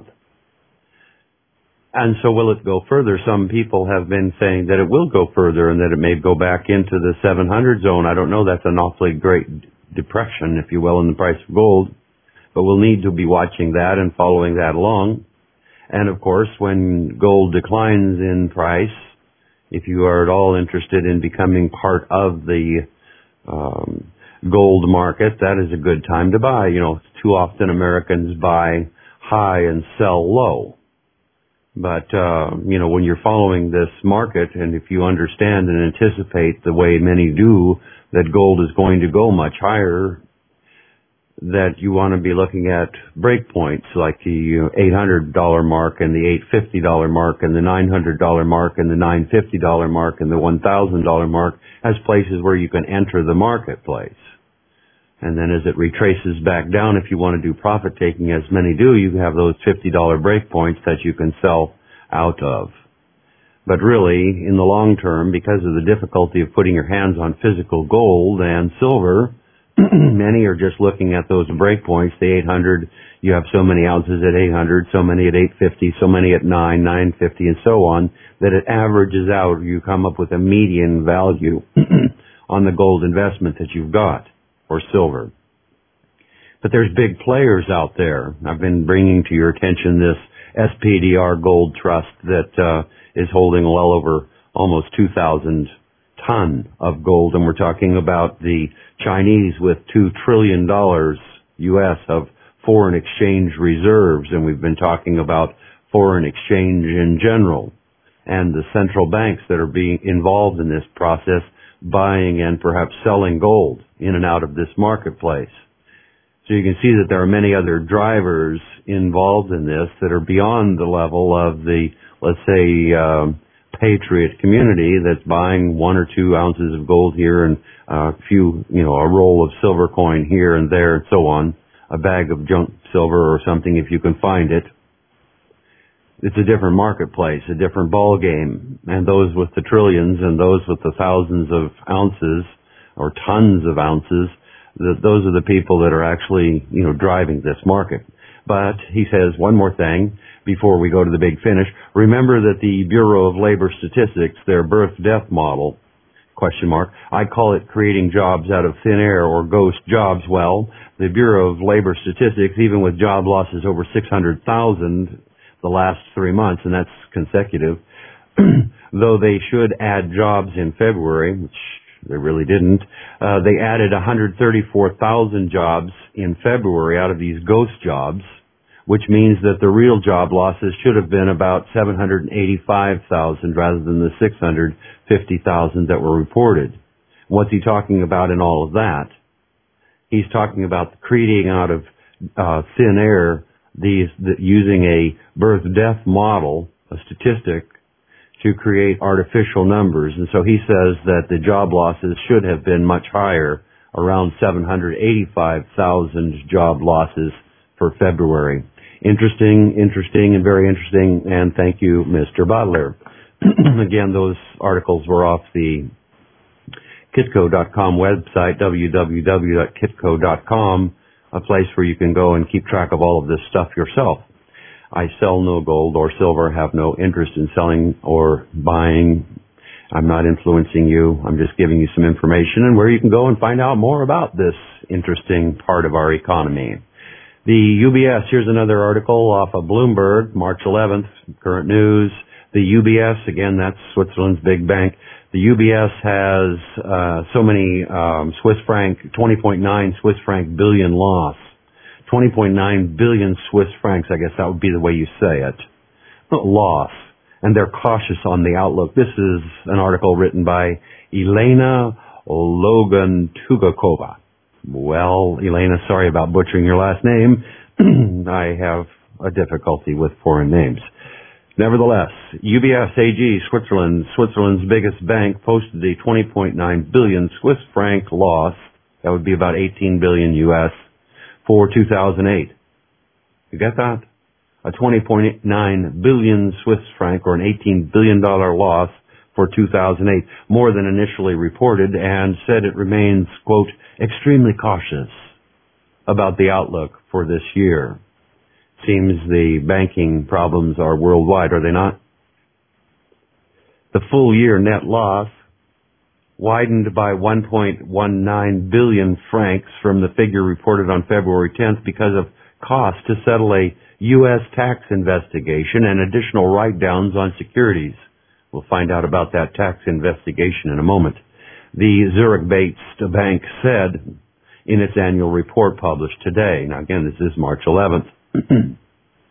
And so will it go further? Some people have been saying that it will go further and that it may go back into the 700 zone. I don't know. That's an awfully great depression, if you will, in the price of gold. But we'll need to be watching that and following that along. And of course, when gold declines in price, if you are at all interested in becoming part of the gold market, that is a good time to buy. You know, too often Americans buy high and sell low. But, when you're following this market, and if you understand and anticipate the way many do that gold is going to go much higher, that you want to be looking at break points like the $800 mark and the $850 mark and the $900 mark and the $950 mark and the $1,000 mark as places where you can enter the marketplace. And then as it retraces back down, if you want to do profit taking, as many do, you have those $50 break points that you can sell out of. But really, in the long term, because of the difficulty of putting your hands on physical gold and silver, many are just looking at those break points, the 800, you have so many ounces at 800, so many at 850, so many at 950, and so on, that it averages out. You come up with a median value on the gold investment that you've got, or silver. But there's big players out there. I've been bringing to your attention this SPDR Gold Trust that is holding well over almost 2,000 ton of gold, and we're talking about the Chinese with $2 trillion U.S. of foreign exchange reserves, and we've been talking about foreign exchange in general, and the central banks that are being involved in this process, buying and perhaps selling gold in and out of this marketplace. So you can see that there are many other drivers involved in this that are beyond the level of the, let's say, patriot community that's buying 1 or 2 ounces of gold here and a few, a roll of silver coin here and there and so on, a bag of junk silver or something if you can find it. It's a different marketplace, a different ball game, and those with the trillions and those with the thousands of ounces or tons of ounces, those are the people that are actually, driving this market. But he says one more thing before we go to the big finish. Remember that the Bureau of Labor Statistics, their birth-death model, ? I call it creating jobs out of thin air or ghost jobs. Well, the Bureau of Labor Statistics, even with job losses over 600,000 the last 3 months, and that's consecutive, though they should add jobs in February, which they really didn't, they added 134,000 jobs in February out of these ghost jobs, which means that the real job losses should have been about 785,000 rather than the 650,000 that were reported. What's he talking about in all of that? He's talking about creating out of thin air using a birth-death model, a statistic, to create artificial numbers. And so he says that the job losses should have been much higher, around 785,000 job losses for February. Interesting, and very interesting, and thank you, Mr. Butler. Again, those articles were off the Kitco.com website, www.kitco.com, a place where you can go and keep track of all of this stuff yourself. I sell no gold or silver, have no interest in selling or buying. I'm not influencing you. I'm just giving you some information and where you can go and find out more about this interesting part of our economy. The UBS, here's another article off of Bloomberg, March 11th, current news. The UBS, again, that's Switzerland's big bank. The UBS has so many Swiss franc, 20.9 Swiss franc billion loss. 20.9 billion Swiss francs, I guess that would be the way you say it. Loss. And they're cautious on the outlook. This is an article written by Elena Logantugakova. Well, Elena, sorry about butchering your last name. I have a difficulty with foreign names. Nevertheless, UBS AG, Switzerland's biggest bank, posted a 20.9 billion Swiss franc loss. That would be about 18 billion US for 2008. You get that? A 20.9 billion Swiss franc or an $18 billion loss for 2008, more than initially reported, and said it remains, quote, extremely cautious about the outlook for this year. Seems the banking problems are worldwide, are they not? The full year net loss widened by 1.19 billion francs from the figure reported on February 10th because of costs to settle a U.S. tax investigation and additional write-downs on securities. We'll find out about that tax investigation in a moment. The Zurich-based bank said in its annual report published today. Now again, this is March 11th.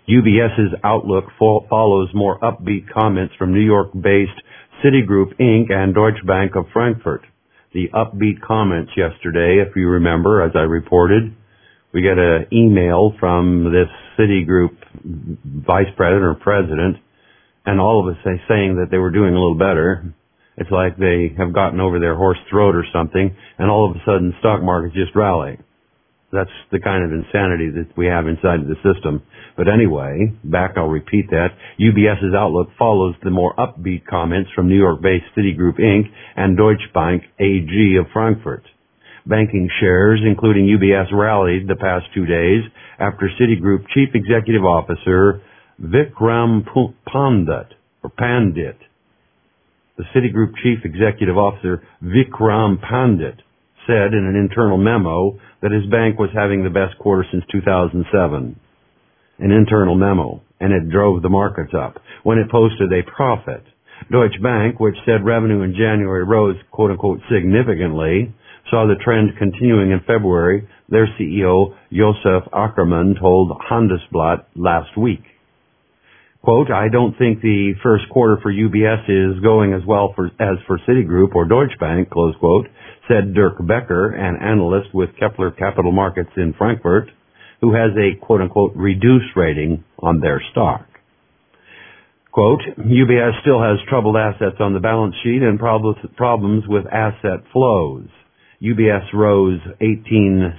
UBS's outlook follows more upbeat comments from New York-based Citigroup Inc. and Deutsche Bank of Frankfurt. The upbeat comments yesterday, if you remember, as I reported, we got an email from this Citigroup vice president or president, and all of us saying that they were doing a little better. It's like they have gotten over their horse throat or something, and all of a sudden stock markets just rally. That's the kind of insanity that we have inside of the system. But anyway, I'll repeat that. UBS's outlook follows the more upbeat comments from New York-based Citigroup Inc. and Deutsche Bank AG of Frankfurt. Banking shares, including UBS, rallied the past 2 days after Citigroup Chief Executive Officer Vikram Pandit, the Citigroup Chief Executive Officer Vikram Pandit, said in an internal memo that his bank was having the best quarter since 2007. An internal memo, and it drove the markets up when it posted a profit. Deutsche Bank, which said revenue in January rose, quote-unquote, significantly, saw the trend continuing in February, their CEO, Josef Ackermann, told Handelsblatt last week. Quote, I don't think the first quarter for UBS is going as well as for Citigroup or Deutsche Bank, close quote, said Dirk Becker, an analyst with Kepler Capital Markets in Frankfurt, who has a quote-unquote reduced rating on their stock. Quote, UBS still has troubled assets on the balance sheet and problems with asset flows. UBS rose 18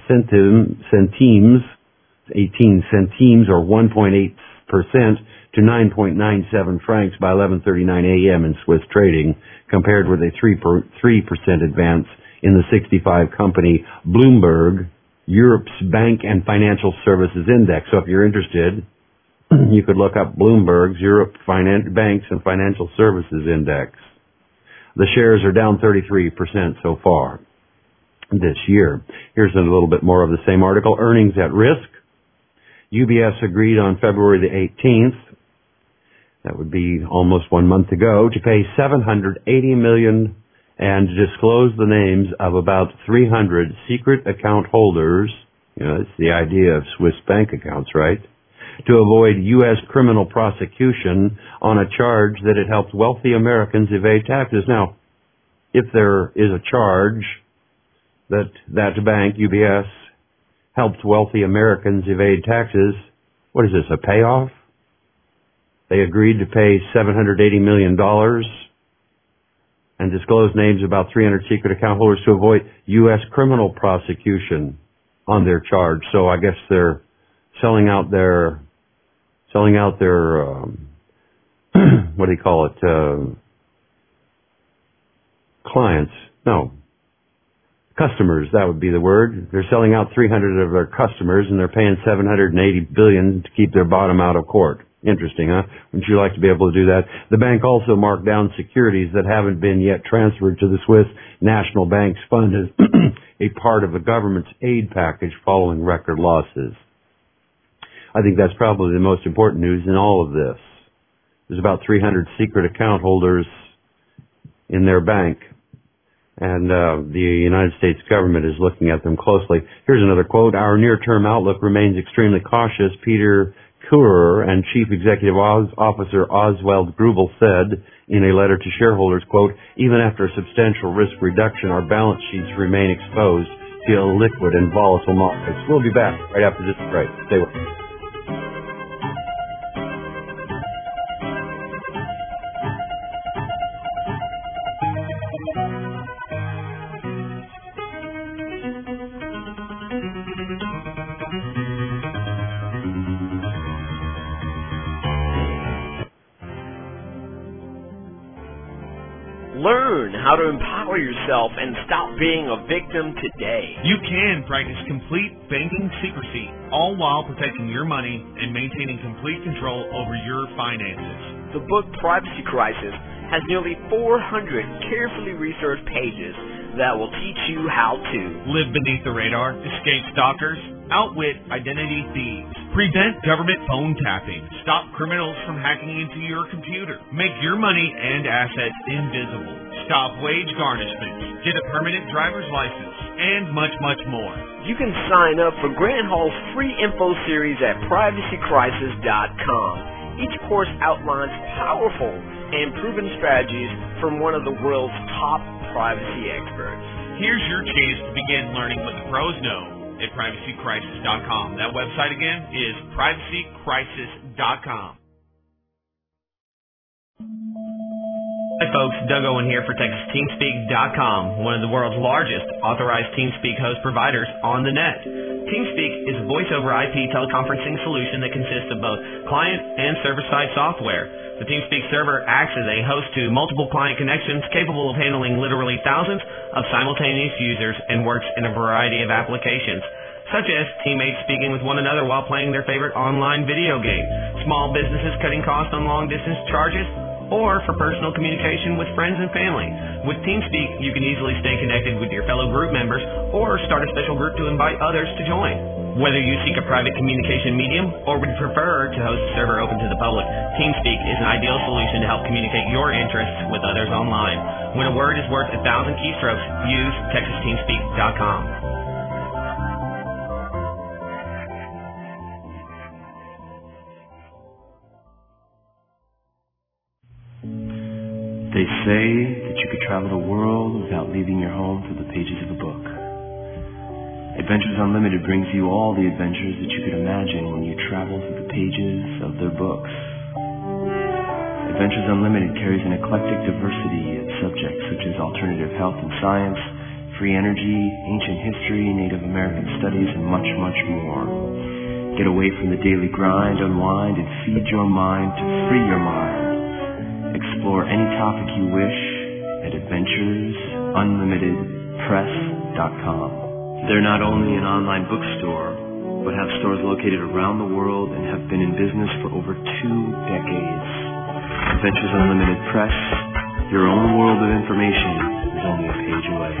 centimes or 1.8% to 9.97 francs by 11:39 a.m. in Swiss trading, compared with a 3% advance in the 65 company Bloomberg, Europe's Bank and Financial Services Index. So if you're interested, you could look up Bloomberg's Europe Banks and Financial Services Index. The shares are down 33% so far this year. Here's a little bit more of the same article. Earnings at risk. UBS agreed on February the 18th, that would be almost 1 month ago, to pay $780 million and disclose the names of about 300 secret account holders. You know, it's the idea of Swiss bank accounts, right? To avoid U.S. criminal prosecution on a charge that it helped wealthy Americans evade taxes. Now, if there is a charge that bank, UBS, helped wealthy Americans evade taxes, what is this, a payoff? They agreed to pay $780 million and disclose names of about 300 secret account holders to avoid U.S. criminal prosecution on their charge. So I guess they're selling out their what do you call it, clients? No. Customers, that would be the word. They're selling out 300 of their customers, and they're paying $780 billion to keep their bottom out of court. Interesting, huh? Wouldn't you like to be able to do that? The bank also marked down securities that haven't been yet transferred to the Swiss National Bank's fund as a part of the government's aid package following record losses. I think that's probably the most important news in all of this. There's about 300 secret account holders in their bank, and the United States government is looking at them closely. Here's another quote. Our near-term outlook remains extremely cautious, Peter Kurer and Chief Executive Officer Oswald Grubel said in a letter to shareholders, quote, even after a substantial risk reduction, our balance sheets remain exposed to illiquid and volatile markets. We'll be back right after this break. Stay with us. Learn how to empower yourself and stop being a victim today. You can practice complete banking secrecy, all while protecting your money and maintaining complete control over your finances. The book Privacy Crisis has nearly 400 carefully researched pages that will teach you how to live beneath the radar, escape stalkers, outwit identity thieves, prevent government phone tapping, stop criminals from hacking into your computer, make your money and assets invisible, stop wage garnishment, get a permanent driver's license, and much, much more. You can sign up for Grant Hall's free info series at privacycrisis.com. Each course outlines powerful and proven strategies from one of the world's top privacy experts. Here's your chance to begin learning what the pros know at privacycrisis.com. That website again is privacycrisis.com. Hi folks, Doug Owen here for TexasTeamSpeak.com, one of the world's largest authorized TeamSpeak host providers on the net. TeamSpeak is a voice-over IP teleconferencing solution that consists of both client and server-side software. The TeamSpeak server acts as a host to multiple client connections capable of handling literally thousands of simultaneous users and works in a variety of applications, such as teammates speaking with one another while playing their favorite online video game, small businesses cutting costs on long-distance charges, or for personal communication with friends and family. With TeamSpeak, you can easily stay connected with your fellow group members or start a special group to invite others to join. Whether you seek a private communication medium or would prefer to host a server open to the public, TeamSpeak is an ideal solution to help communicate your interests with others online. When a word is worth 1,000 keystrokes, use TexasTeamSpeak.com. They say that you could travel the world without leaving your home through the pages of a book. Adventures Unlimited brings you all the adventures that you could imagine when you travel through the pages of their books. Adventures Unlimited carries an eclectic diversity of subjects such as alternative health and science, free energy, ancient history, Native American studies, and much, much more. Get away from the daily grind, unwind, and feed your mind to free your mind. Explore any topic you wish at AdventuresUnlimitedPress.com. They're not only an online bookstore, but have stores located around the world and have been in business for over 2 decades. Adventures Unlimited Press, your own world of information is only a page away.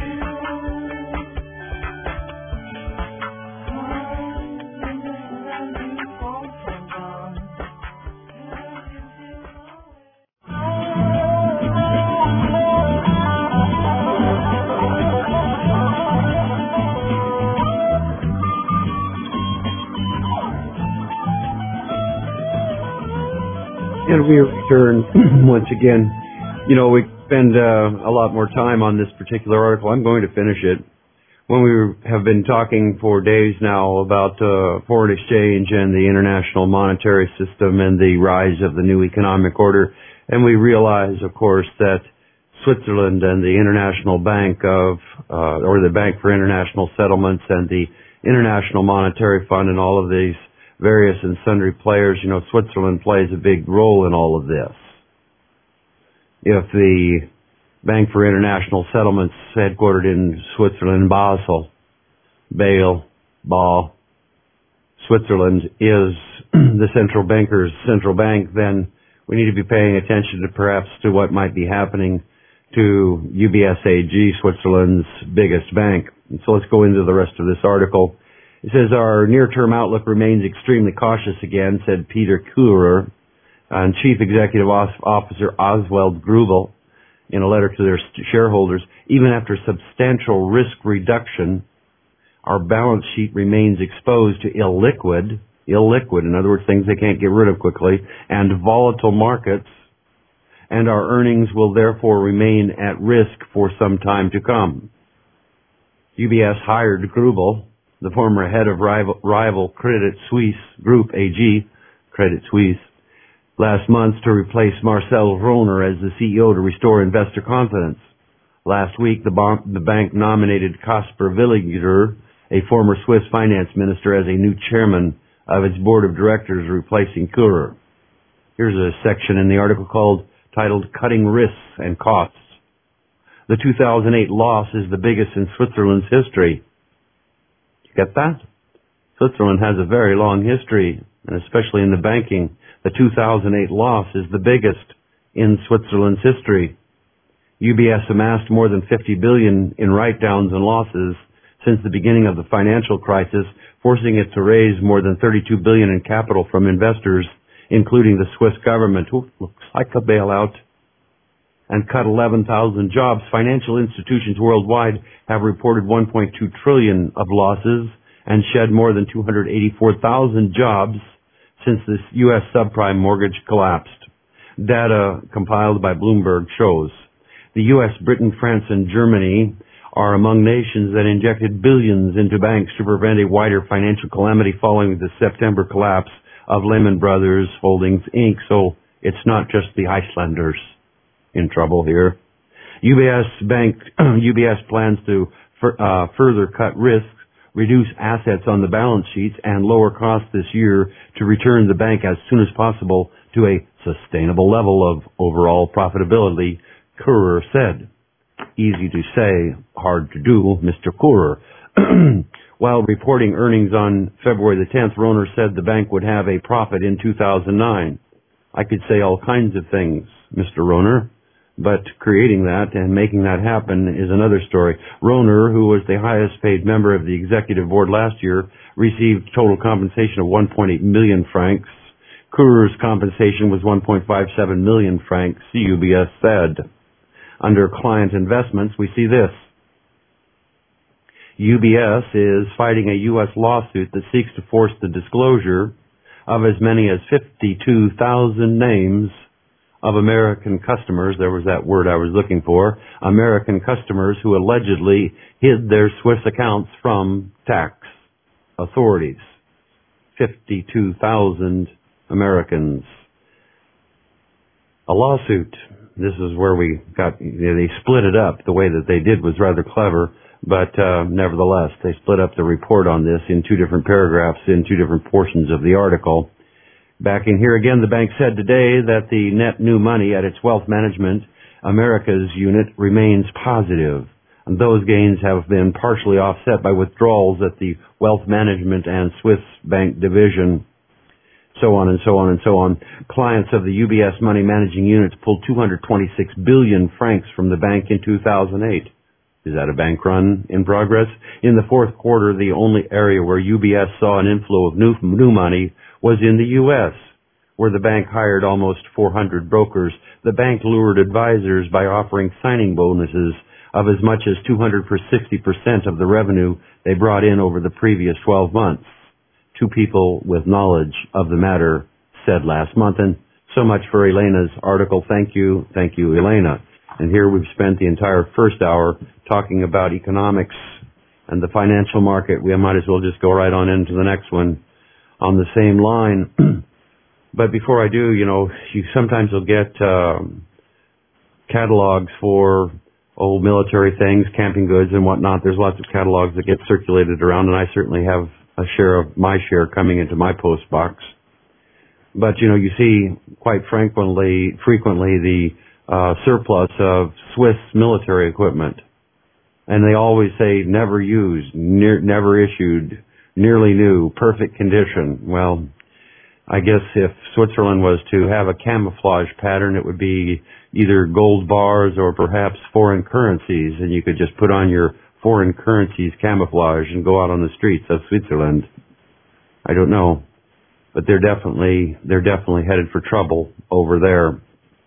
And we return once again. You know, we spend a lot more time on this particular article. I'm going to finish it. When we have been talking for days now about foreign exchange and the international monetary system and the rise of the new economic order, and we realize, of course, that Switzerland and the International Bank or the Bank for International Settlements and the International Monetary Fund and all of these various and sundry players, you know, Switzerland plays a big role in all of this. If the Bank for International Settlements, headquartered in Switzerland, Basel, Switzerland, is the central bank, then we need to be paying attention to perhaps to what might be happening to UBS AG, Switzerland's biggest bank. And so let's go into the rest of this article. It says, our near-term outlook remains extremely cautious again, said Peter Kuhrer and Chief Executive Officer Oswald Grubel in a letter to their shareholders. Even after substantial risk reduction, our balance sheet remains exposed to illiquid, in other words, things they can't get rid of quickly, and volatile markets, and our earnings will therefore remain at risk for some time to come. UBS hired Grubel, the former head of rival Credit Suisse Group AG, Credit Suisse, last month to replace Marcel Rohner as the CEO to restore investor confidence. Last week, the bank nominated Kasper Villiger, a former Swiss finance minister, as a new chairman of its board of directors, replacing Kuhrer. Here's a section in the article titled Cutting Risks and Costs. The 2008 loss is the biggest in Switzerland's history. Get that? Switzerland has a very long history, and especially in the banking. The 2008 loss is the biggest in Switzerland's history. UBS amassed more than $50 billion in write-downs and losses since the beginning of the financial crisis, forcing it to raise more than $32 billion in capital from investors, including the Swiss government. Ooh, looks like a bailout. and cut 11,000 jobs. Financial institutions worldwide have reported 1.2 trillion of losses and shed more than 284,000 jobs since this U.S. subprime mortgage collapsed. Data compiled by Bloomberg shows the U.S., Britain, France, and Germany are among nations that injected billions into banks to prevent a wider financial calamity following the September collapse of Lehman Brothers Holdings, Inc. So it's not just the Icelanders in trouble here. UBS plans to further cut risks, reduce assets on the balance sheets, and lower costs this year to return the bank as soon as possible to a sustainable level of overall profitability, Kurer said. Easy to say, hard to do, Mr. Kurer. While reporting earnings on February the 10th, Rohner said the bank would have a profit in 2009. I could say all kinds of things, Mr. Rohner, but creating that and making that happen is another story. Rohner, who was the highest paid member of the executive board last year, received total compensation of 1.8 million francs. Kurer's compensation was 1.57 million francs, UBS said. Under client investments, we see this. UBS is fighting a U.S. lawsuit that seeks to force the disclosure of as many as 52,000 names of American customers, there was that word I was looking for, American customers who allegedly hid their Swiss accounts from tax authorities. 52,000 Americans. A lawsuit. This is where we got, they split it up. The way that they did was rather clever, but nevertheless, they split up the report on this in two different paragraphs in two different portions of the article. Back in here again, the bank said today that the net new money at its Wealth Management Americas unit remains positive, and those gains have been partially offset by withdrawals at the Wealth Management and Swiss Bank division. So on and so on and so on. Clients of the UBS money managing units pulled 226 billion francs from the bank in 2008. Is that a bank run in progress? In the fourth quarter, the only area where UBS saw an inflow of new money was in the U.S., where the bank hired almost 400 brokers. The bank lured advisors by offering signing bonuses of as much as 260% of the revenue they brought in over the previous 12 months. Two people with knowledge of the matter said last month. And so much for Elena's article. Thank you, Elena. And here we've spent the entire first hour talking about economics and the financial market. We might as well just go right on into the next one on the same line. But before I do, sometimes you'll get catalogs for old military things, camping goods and whatnot. There's lots of catalogs that get circulated around, and I certainly have my share coming into my post box. But, you see quite frequently the surplus of Swiss military equipment. And they always say never used, never issued, nearly new, perfect condition. Well, I guess if Switzerland was to have a camouflage pattern, it would be either gold bars or perhaps foreign currencies, and you could just put on your foreign currencies camouflage and go out on the streets of Switzerland. I don't know, but they're definitely headed for trouble over there.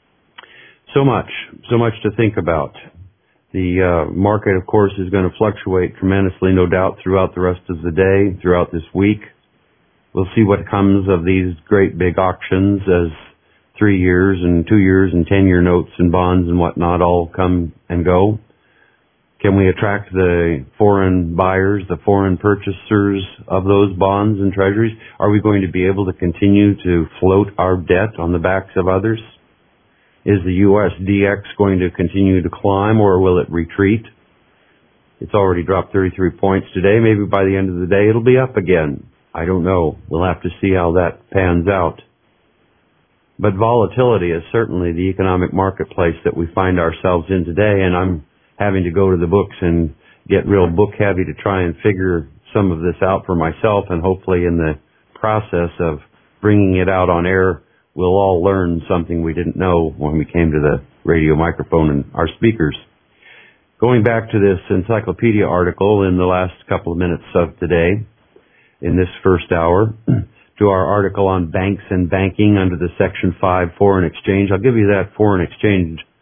So much to think about. The market, of course, is going to fluctuate tremendously, no doubt, throughout the rest of the day, throughout this week. We'll see what comes of these great big auctions as 3 years and 2 years and 10-year notes and bonds and whatnot all come and go. Can we attract the foreign buyers, the foreign purchasers of those bonds and treasuries? Are we going to be able to continue to float our debt on the backs of others? Is the USDX going to continue to climb, or will it retreat? It's already dropped 33 points today. Maybe by the end of the day it'll be up again. I don't know. We'll have to see how that pans out. But volatility is certainly the economic marketplace that we find ourselves in today, and I'm having to go to the books and get real book heavy to try and figure some of this out for myself, and hopefully in the process of bringing it out on air, we'll all learn something we didn't know when we came to the radio microphone and our speakers. Going back to this encyclopedia article in the last couple of minutes of today, in this first hour, to our article on banks and banking under the Section 5 foreign exchange. I'll give you that foreign exchange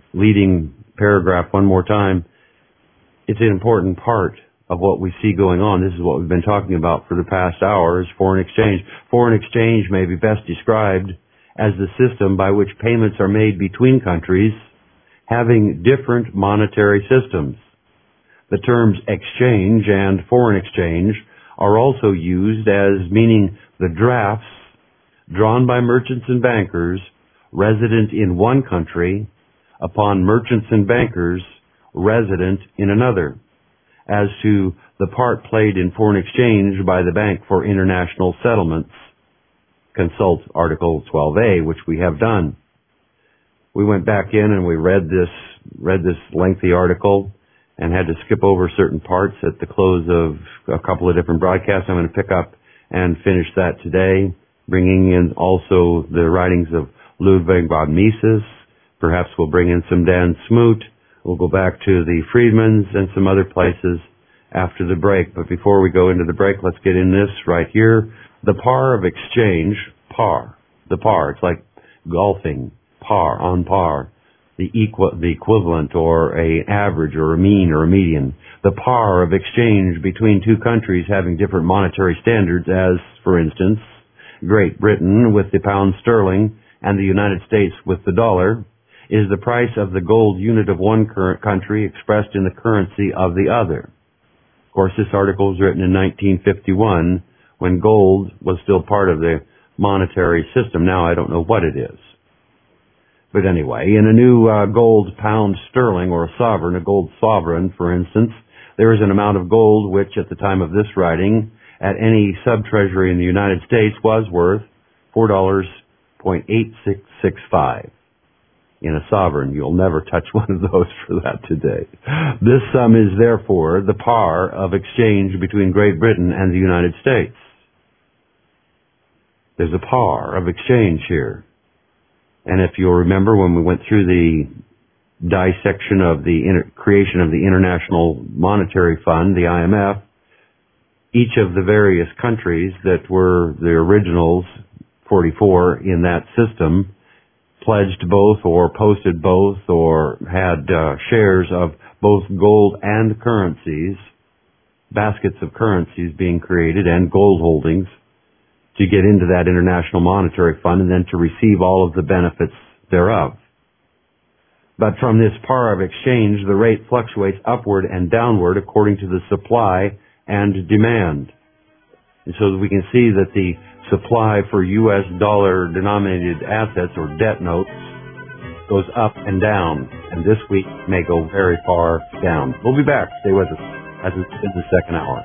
leading paragraph one more time, it's an important part of what we see going on. This is what we've been talking about for the past hour, is foreign exchange. Foreign exchange may be best described as the system by which payments are made between countries having different monetary systems. The terms exchange and foreign exchange are also used as meaning the drafts drawn by merchants and bankers resident in one country upon merchants and bankers resident in another. As to the part played in foreign exchange by the Bank for International Settlements, consult Article 12A, which we have done. We went back in and we read this lengthy article and had to skip over certain parts at the close of a couple of different broadcasts. I'm going to pick up and finish that today, bringing in also the writings of Ludwig von Mises. Perhaps we'll bring in some Dan Smoot. We'll go back to the Friedmans and some other places after the break. But before we go into the break, let's get in this right here. The par of exchange, the par, it's like golfing, par, on par, the equivalent or a average or a mean or a median. The par of exchange between two countries having different monetary standards, as, for instance, Great Britain with the pound sterling and the United States with the dollar, is the price of the gold unit of one country expressed in the currency of the other. Of course, this article was written in 1951 when gold was still part of the monetary system. Now I don't know what it is. But anyway, in a new gold pound sterling or a sovereign, a gold sovereign, for instance, there is an amount of gold which at the time of this writing at any sub-treasury in the United States was worth $4.8665. In a sovereign, you'll never touch one of those for that today. This sum is therefore the par of exchange between Great Britain and the United States. There's a par of exchange here. And if you'll remember when we went through the dissection of the creation of the International Monetary Fund, the IMF, each of the various countries that were the originals, 44 in that system, pledged both or posted both or had shares of both gold and currencies, baskets of currencies being created and gold holdings to get into that International Monetary Fund and then to receive all of the benefits thereof. But from this par of exchange, the rate fluctuates upward and downward according to the supply and demand. And so we can see that the supply for U.S. dollar-denominated assets or debt notes goes up and down, and this week may go very far down. We'll be back. Stay with us as it's the second hour.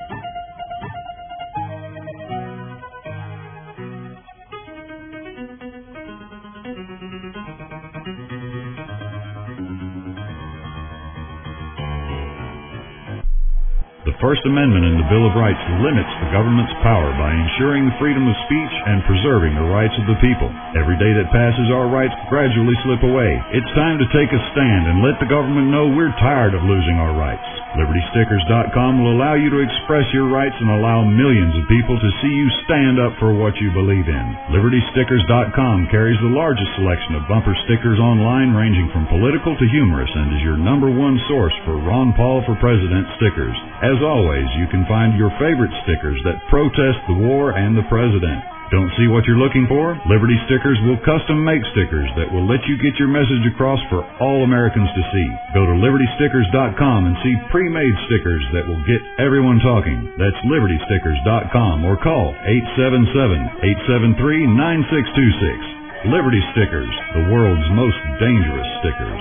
The First Amendment in the Bill of Rights limits the government's power by ensuring freedom of speech and preserving the rights of the people. Every day that passes, our rights gradually slip away. It's time to take a stand and let the government know we're tired of losing our rights. LibertyStickers.com will allow you to express your rights and allow millions of people to see you stand up for what you believe in. LibertyStickers.com carries the largest selection of bumper stickers online, ranging from political to humorous, and is your #1 source for Ron Paul for President stickers. As always, you can find your favorite stickers that protest the war and the president. Don't see what you're looking for? Liberty Stickers will custom make stickers that will let you get your message across for all Americans to see. Go to LibertyStickers.com and see pre-made stickers that will get everyone talking. That's LibertyStickers.com or call 877-873-9626. Liberty Stickers, the world's most dangerous stickers.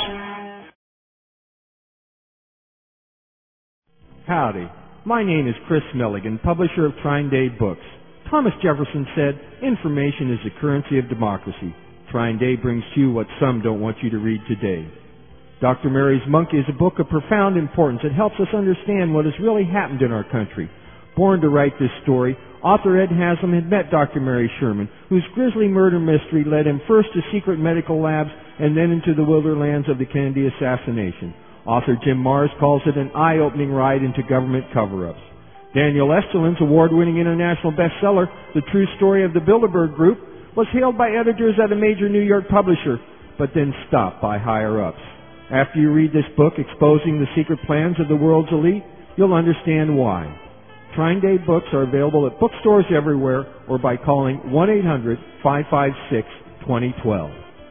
Howdy. My name is Chris Milligan, publisher of Trine Day Books. Thomas Jefferson said, information is the currency of democracy. Trine Day brings to you what some don't want you to read today. Dr. Mary's Monkey is a book of profound importance. It helps us understand what has really happened in our country. Born to write this story, author Ed Haslam had met Dr. Mary Sherman, whose grisly murder mystery led him first to secret medical labs and then into the wilderlands of the Kennedy assassination. Author Jim Marrs calls it an eye-opening ride into government cover-ups. Daniel Esterlin's award-winning international bestseller, The True Story of the Bilderberg Group, was hailed by editors at a major New York publisher, but then stopped by higher-ups. After you read this book exposing the secret plans of the world's elite, you'll understand why. Trine Day books are available at bookstores everywhere or by calling 1-800-556-2012.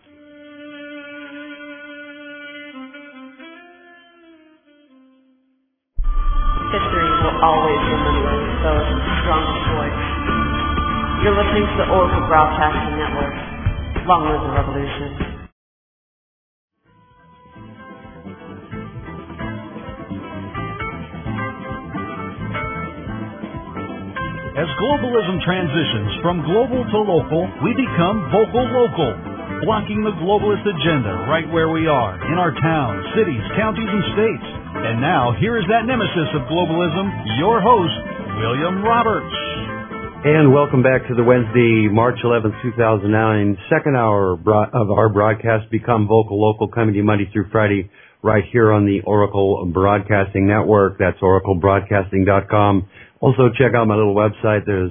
History will always remember those with the strongest voice. You're listening to the Oracle Broadcasting Network. Long live the revolution. As globalism transitions from global to local, we become vocal local, blocking the globalist agenda right where we are, in our towns, cities, counties, and states. And now, here is that nemesis of globalism, your host, William Roberts. And welcome back to the Wednesday, March 11th, 2009, second hour of our broadcast, Become Vocal Local, coming to you Monday through Friday, right here on the Oracle Broadcasting Network. That's oraclebroadcasting.com. Also, check out my little website. There's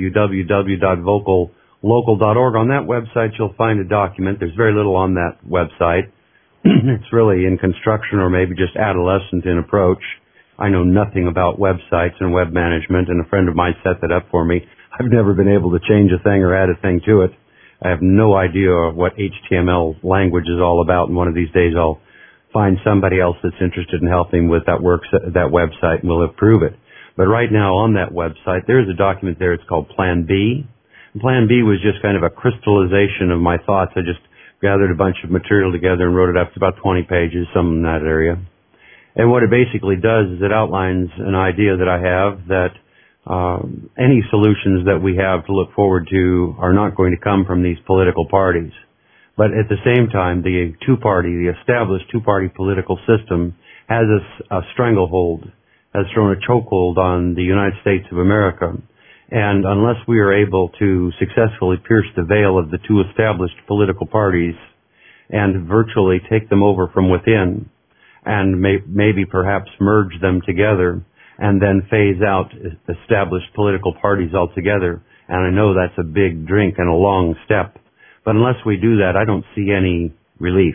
www.vocallocal.org. On that website, you'll find a document. There's very little on that website. It's really in construction or maybe just adolescent in approach. I know nothing about websites and web management, and a friend of mine set that up for me. I've never been able to change a thing or add a thing to it. I have no idea what HTML language is all about, and one of these days I'll find somebody else that's interested in helping with that website, and we'll approve it. But right now on that website, there's a document there. It's called Plan B. And Plan B was just kind of a crystallization of my thoughts. I just gathered a bunch of material together and wrote it up. It's about 20 pages, something in that area. And what it basically does is it outlines an idea that I have that any solutions that we have to look forward to are not going to come from these political parties. But at the same time, the established two-party political system has a stranglehold, has thrown a chokehold on the United States of America. And unless we are able to successfully pierce the veil of the two established political parties and virtually take them over from within and maybe perhaps merge them together and then phase out established political parties altogether, and I know that's a big drink and a long step, but unless we do that, I don't see any relief.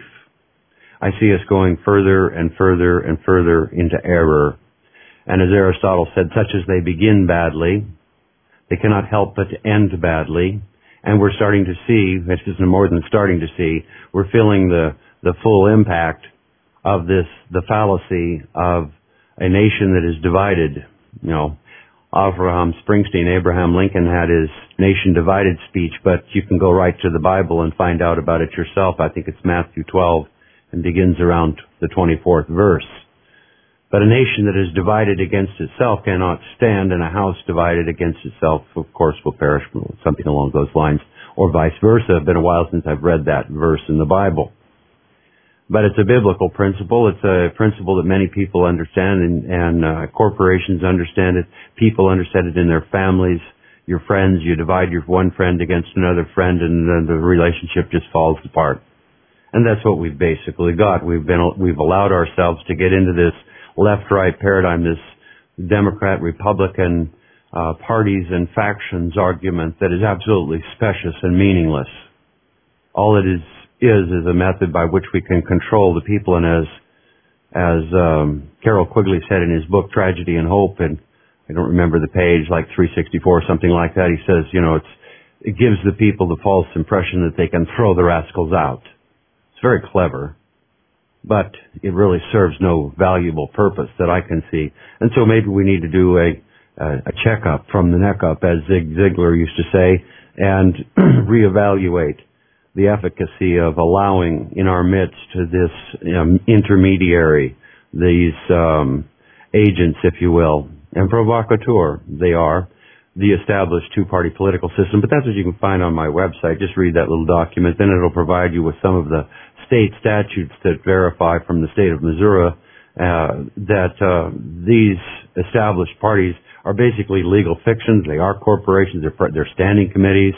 I see us going further and further and further into error. And as Aristotle said, such as they begin badly, they cannot help but end badly. And we're starting to see, this is more than starting to see, we're feeling the full impact of the fallacy of a nation that is divided. You know, Abraham Lincoln had his nation divided speech, but you can go right to the Bible and find out about it yourself. I think it's Matthew 12 and begins around the 24th verse. But a nation that is divided against itself cannot stand, and a house divided against itself, of course, will perish, something along those lines, or vice versa. It's been a while since I've read that verse in the Bible. But it's a biblical principle. It's a principle that many people understand, and corporations understand it. People understand it in their families, your friends. You divide your one friend against another friend, and then the relationship just falls apart. And that's what we've basically got. We've allowed ourselves to get into this left-right paradigm, this Democrat-Republican parties and factions argument that is absolutely specious and meaningless. All it is a method by which we can control the people, and as Carol Quigley said in his book Tragedy and Hope, and I don't remember the page, like 364 or something like that, he says, it gives the people the false impression that they can throw the rascals out. It's very clever, but it really serves no valuable purpose that I can see. And so maybe we need to do a checkup from the neck up, as Zig Ziglar used to say, and reevaluate the efficacy of allowing in our midst this intermediary, these agents, if you will, and provocateur they are, the established two-party political system. But that's what you can find on my website. Just read that little document. Then it'll provide you with some of the state statutes that verify from the state of Missouri that these established parties are basically legal fictions. They are corporations. They're standing committees.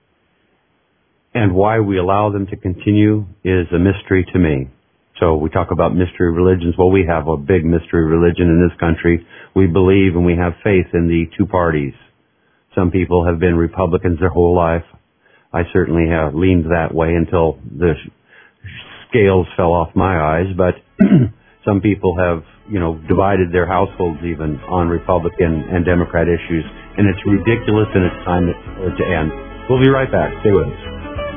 And why we allow them to continue is a mystery to me. So we talk about mystery religions. Well, we have a big mystery religion in this country. We believe and we have faith in the two parties. Some people have been Republicans their whole life. I certainly have leaned that way until the scales fell off my eyes, but some people have, divided their households even on Republican and Democrat issues, and it's ridiculous, and it's time for it to end. We'll be right back. Stay with us.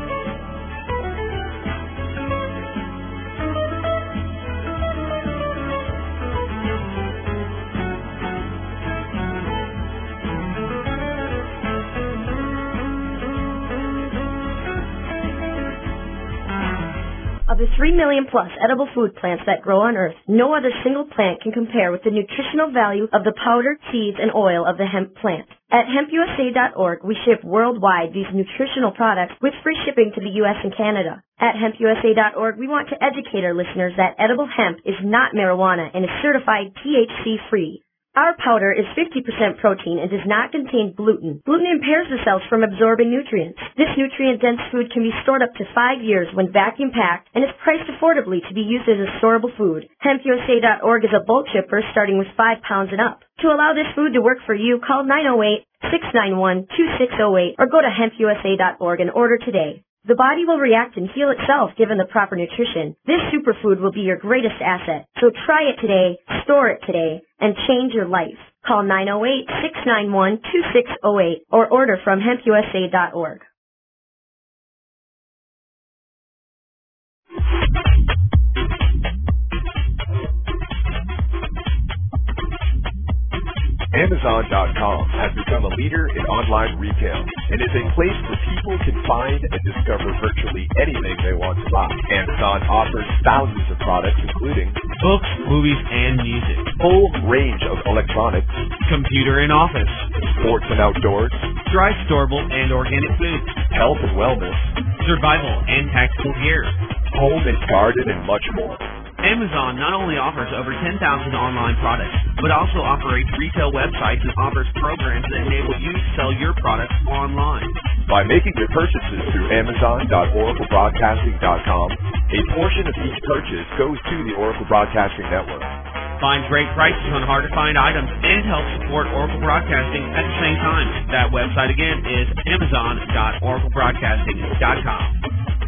Of the 3 million plus edible food plants that grow on Earth, no other single plant can compare with the nutritional value of the powder, seeds, and oil of the hemp plant. At hempusa.org, we ship worldwide these nutritional products with free shipping to the U.S. and Canada. At hempusa.org, we want to educate our listeners that edible hemp is not marijuana and is certified THC-free. Our powder is 50% protein and does not contain gluten. Gluten impairs the cells from absorbing nutrients. This nutrient-dense food can be stored up to 5 years when vacuum-packed and is priced affordably to be used as a storable food. HempUSA.org is a bulk shipper starting with 5 pounds and up. To allow this food to work for you, call 908-691-2608 or go to hempusa.org and order today. The body will react and heal itself given the proper nutrition. This superfood will be your greatest asset. So try it today, store it today, and change your life. Call 908-691-2608 or order from hempusa.org. Amazon.com has become a leader in online retail and is a place where people can find and discover virtually anything they want to buy. Amazon offers thousands of products including books, movies, and music, full range of electronics, computer and office, sports and outdoors, dry, storable, and organic foods, health and wellness, survival and tactical gear, home and garden, and much more. Amazon not only offers over 10,000 online products, but also operates retail websites and offers programs that enable you to sell your products online. By making your purchases through Amazon.oraclebroadcasting.com, a portion of each purchase goes to the Oracle Broadcasting Network. Find great prices on hard-to-find items and help support Oracle Broadcasting at the same time. That website again is Amazon.oraclebroadcasting.com.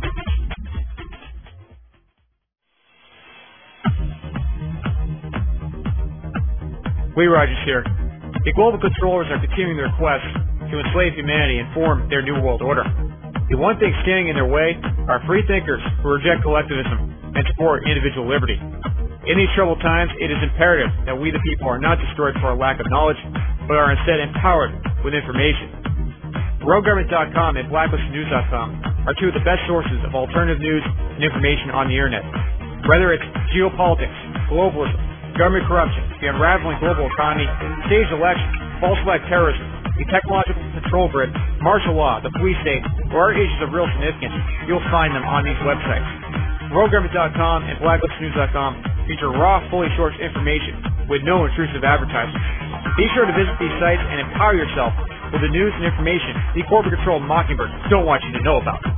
Lee Rogers here. The global controllers are continuing their quest to enslave humanity and form their new world order. The one thing standing in their way are free thinkers who reject collectivism and support individual liberty. In these troubled times, it is imperative that we the people are not destroyed for our lack of knowledge, but are instead empowered with information. RogueGovernment.com and BlacklistNews.com are two of the best sources of alternative news and information on the Internet. Whether it's geopolitics, globalism, government corruption, the unraveling global economy, staged elections, false flag terrorism, the technological control grid, martial law, the police state, or other issues of real significance, you'll find them on these websites. RogueGovernment.com and BlacklistNews.com feature raw, fully sourced information with no intrusive advertising. Be sure to visit these sites and empower yourself with the news and information the corporate-controlled mockingbirds don't want you to know about.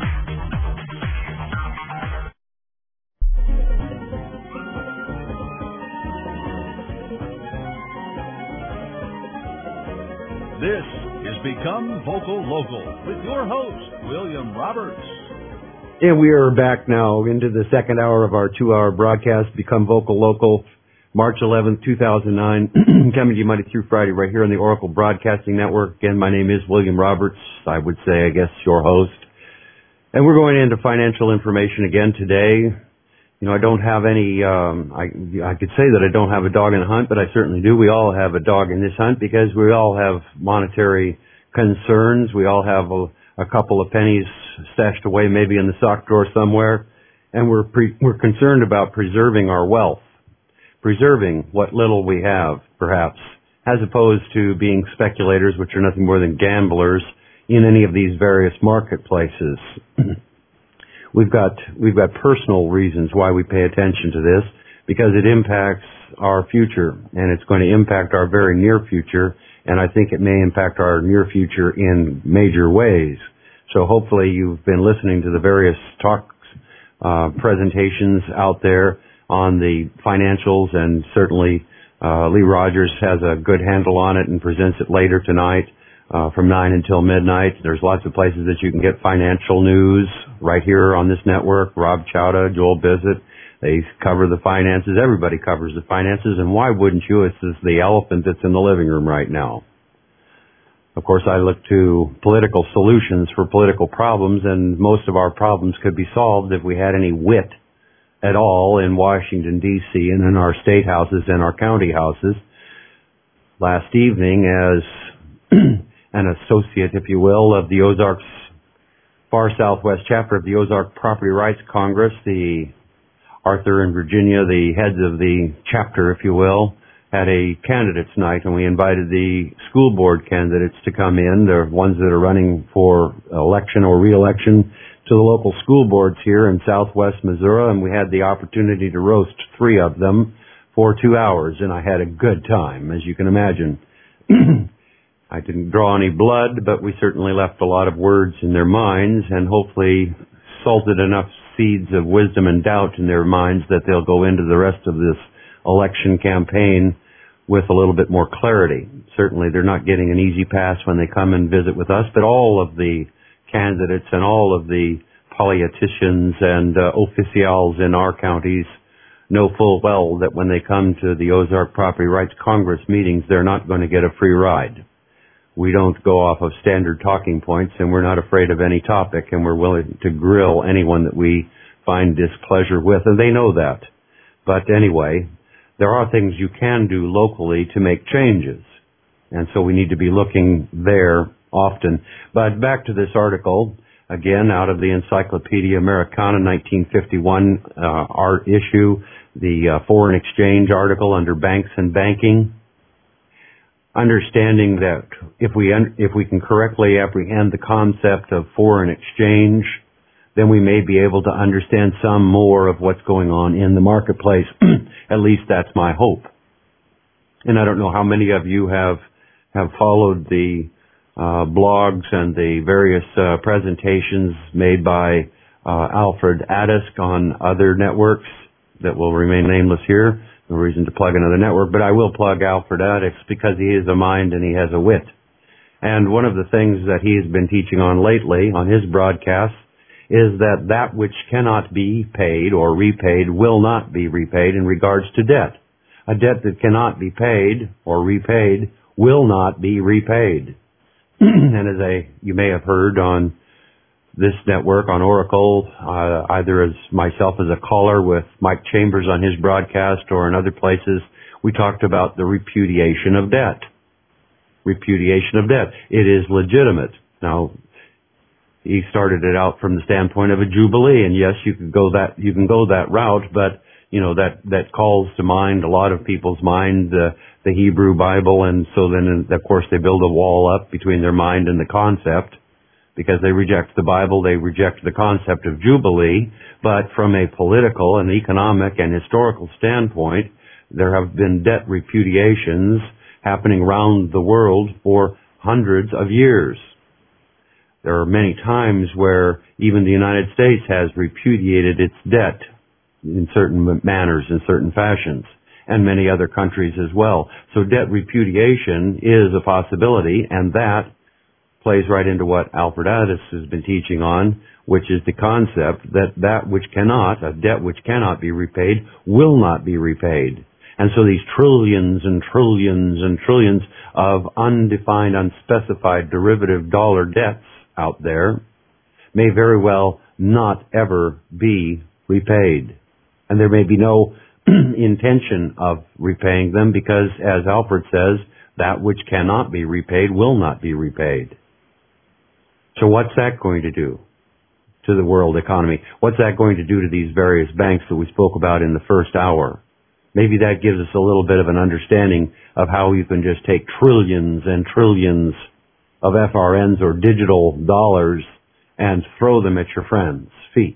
This is Become Vocal Local with your host, William Roberts. And we are back now into the second hour of our 2-hour broadcast, Become Vocal Local, March 11th, 2009, coming to you Monday through Friday right here on the Oracle Broadcasting Network. Again, my name is William Roberts. I would say, I guess, your host. And we're going into financial information again today. I don't have any, I could say that I don't have a dog in the hunt, but I certainly do. We all have a dog in this hunt because we all have monetary concerns. We all have a couple of pennies stashed away maybe in the sock drawer somewhere. And we're concerned about preserving our wealth, preserving what little we have, perhaps, as opposed to being speculators, which are nothing more than gamblers in any of these various marketplaces. We've got personal reasons why we pay attention to this, because it impacts our future, and it's going to impact our very near future, and I think it may impact our near future in major ways. So hopefully you've been listening to the various talks, presentations out there on the financials, and certainly Lee Rogers has a good handle on it and presents it later tonight from 9 until midnight. There's lots of places that you can get financial news right here on this network. Rob Chowda, Joel Bissett, they cover the finances. Everybody covers the finances, and why wouldn't you? It's the elephant that's in the living room right now. Of course, I look to political solutions for political problems, and most of our problems could be solved if we had any wit at all in Washington, D.C., and in our state houses and our county houses. Last evening, as an associate, if you will, of the Ozarks Far Southwest chapter of the Ozark Property Rights Congress, the Arthur and Virginia, the heads of the chapter, if you will, had a candidates night, and we invited the school board candidates to come in, the ones that are running for election or re-election to the local school boards here in southwest Missouri, and we had the opportunity to roast 3 of them for 2 hours, and I had a good time, as you can imagine. I didn't draw any blood, but we certainly left a lot of words in their minds and hopefully salted enough seeds of wisdom and doubt in their minds that they'll go into the rest of this election campaign with a little bit more clarity. Certainly they're not getting an easy pass when they come and visit with us, but all of the candidates and all of the politicians and officials in our counties know full well that when they come to the Ozark Property Rights Congress meetings, they're not going to get a free ride. We don't go off of standard talking points, and we're not afraid of any topic, and we're willing to grill anyone that we find displeasure with, and they know that. But anyway, there are things you can do locally to make changes, and so we need to be looking there often. But back to this article, again, out of the Encyclopedia Americana, 1951 art issue, the foreign exchange article under banks and banking. Understanding that if we can correctly apprehend the concept of foreign exchange, then we may be able to understand some more of what's going on in the marketplace. At least that's my hope. And I don't know how many of you have followed the blogs and the various presentations made by Alfred Adisk on other networks that will remain nameless here. No reason to plug another network, but I will plug Alfred Adisk because he is a mind and he has a wit. And one of the things that he has been teaching on lately on his broadcasts is that which cannot be paid or repaid will not be repaid in regards to debt. A debt that cannot be paid or repaid will not be repaid. And as you may have heard on this network, on Oracle, either as myself as a caller with Mike Chambers on his broadcast or in other places, we talked about the repudiation of debt. Repudiation of debt. It is legitimate. Now, he started it out from the standpoint of a jubilee, and yes, you can go that route, but you know that calls to mind a lot of people's mind the Hebrew Bible, and so then of course they build a wall up between their mind and the concept. Because they reject the Bible, they reject the concept of Jubilee, but from a political and economic and historical standpoint, there have been debt repudiations happening around the world for hundreds of years. There are many times where even the United States has repudiated its debt in certain manners, in certain fashions, and many other countries as well. So debt repudiation is a possibility, and that plays right into what Alfred Adisk has been teaching on, which is the concept that which cannot, a debt which cannot be repaid, will not be repaid. And so these trillions and trillions and trillions of undefined, unspecified derivative dollar debts out there may very well not ever be repaid. And there may be no intention of repaying them because, as Alfred says, that which cannot be repaid will not be repaid. So what's that going to do to the world economy? What's that going to do to these various banks that we spoke about in the first hour? Maybe that gives us a little bit of an understanding of how you can just take trillions and trillions of FRNs or digital dollars and throw them at your friends' feet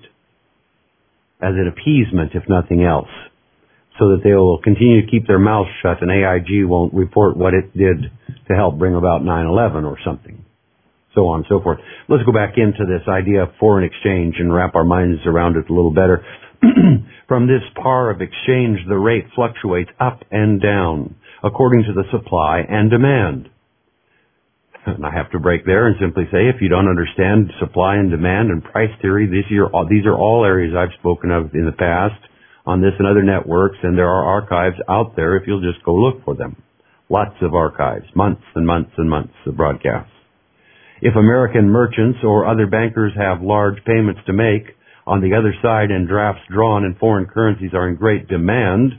as an appeasement, if nothing else, so that they will continue to keep their mouths shut and AIG won't report what it did to help bring about 9/11 or something. So on and so forth. Let's go back into this idea of foreign exchange and wrap our minds around it a little better. From this par of exchange, the rate fluctuates up and down according to the supply and demand. And I have to break there and simply say, if you don't understand supply and demand and price theory, these are all areas I've spoken of in the past on this and other networks, and there are archives out there if you'll just go look for them. Lots of archives, months and months and months of broadcasts. If American merchants or other bankers have large payments to make on the other side and drafts drawn and foreign currencies are in great demand,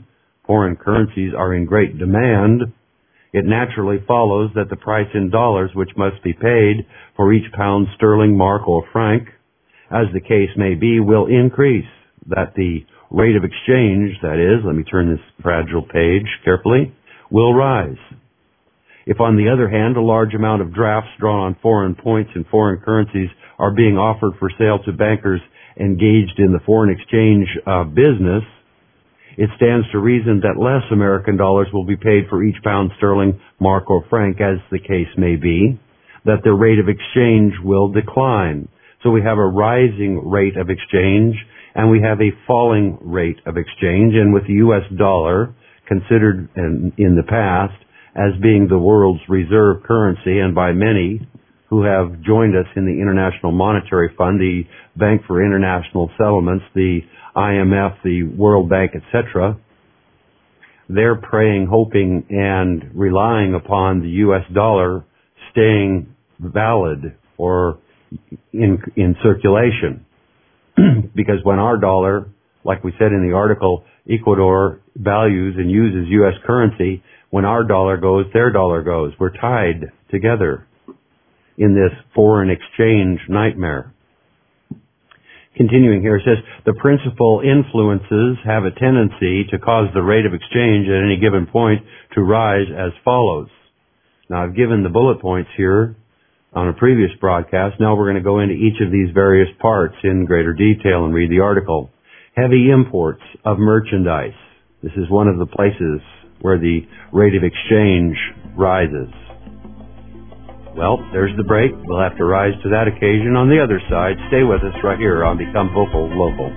it naturally follows that the price in dollars which must be paid for each pound sterling, mark, or franc, as the case may be, will increase, that the rate of exchange, that is, let me turn this fragile page carefully, will rise. If, on the other hand, a large amount of drafts drawn on foreign points in foreign currencies are being offered for sale to bankers engaged in the foreign exchange business, it stands to reason that less American dollars will be paid for each pound sterling, mark, or franc, as the case may be, that the rate of exchange will decline. So we have a rising rate of exchange, and we have a falling rate of exchange, and with the U.S. dollar considered in the past as being the world's reserve currency, and by many who have joined us in the International Monetary Fund, the Bank for International Settlements, the IMF, the World Bank, etc., they're praying, hoping, and relying upon the U.S. dollar staying valid or in circulation. Because when our dollar, like we said in the article, Ecuador values and uses U.S. currency, when our dollar goes, their dollar goes. We're tied together in this foreign exchange nightmare. Continuing here, it says, the principal influences have a tendency to cause the rate of exchange at any given point to rise as follows. Now, I've given the bullet points here on a previous broadcast. Now we're going to go into each of these various parts in greater detail and read the article. Heavy imports of merchandise. This is one of the places where the rate of exchange rises. Well, there's the break. We'll have to rise to that occasion on the other side. Stay with us right here on Become Vocal Local.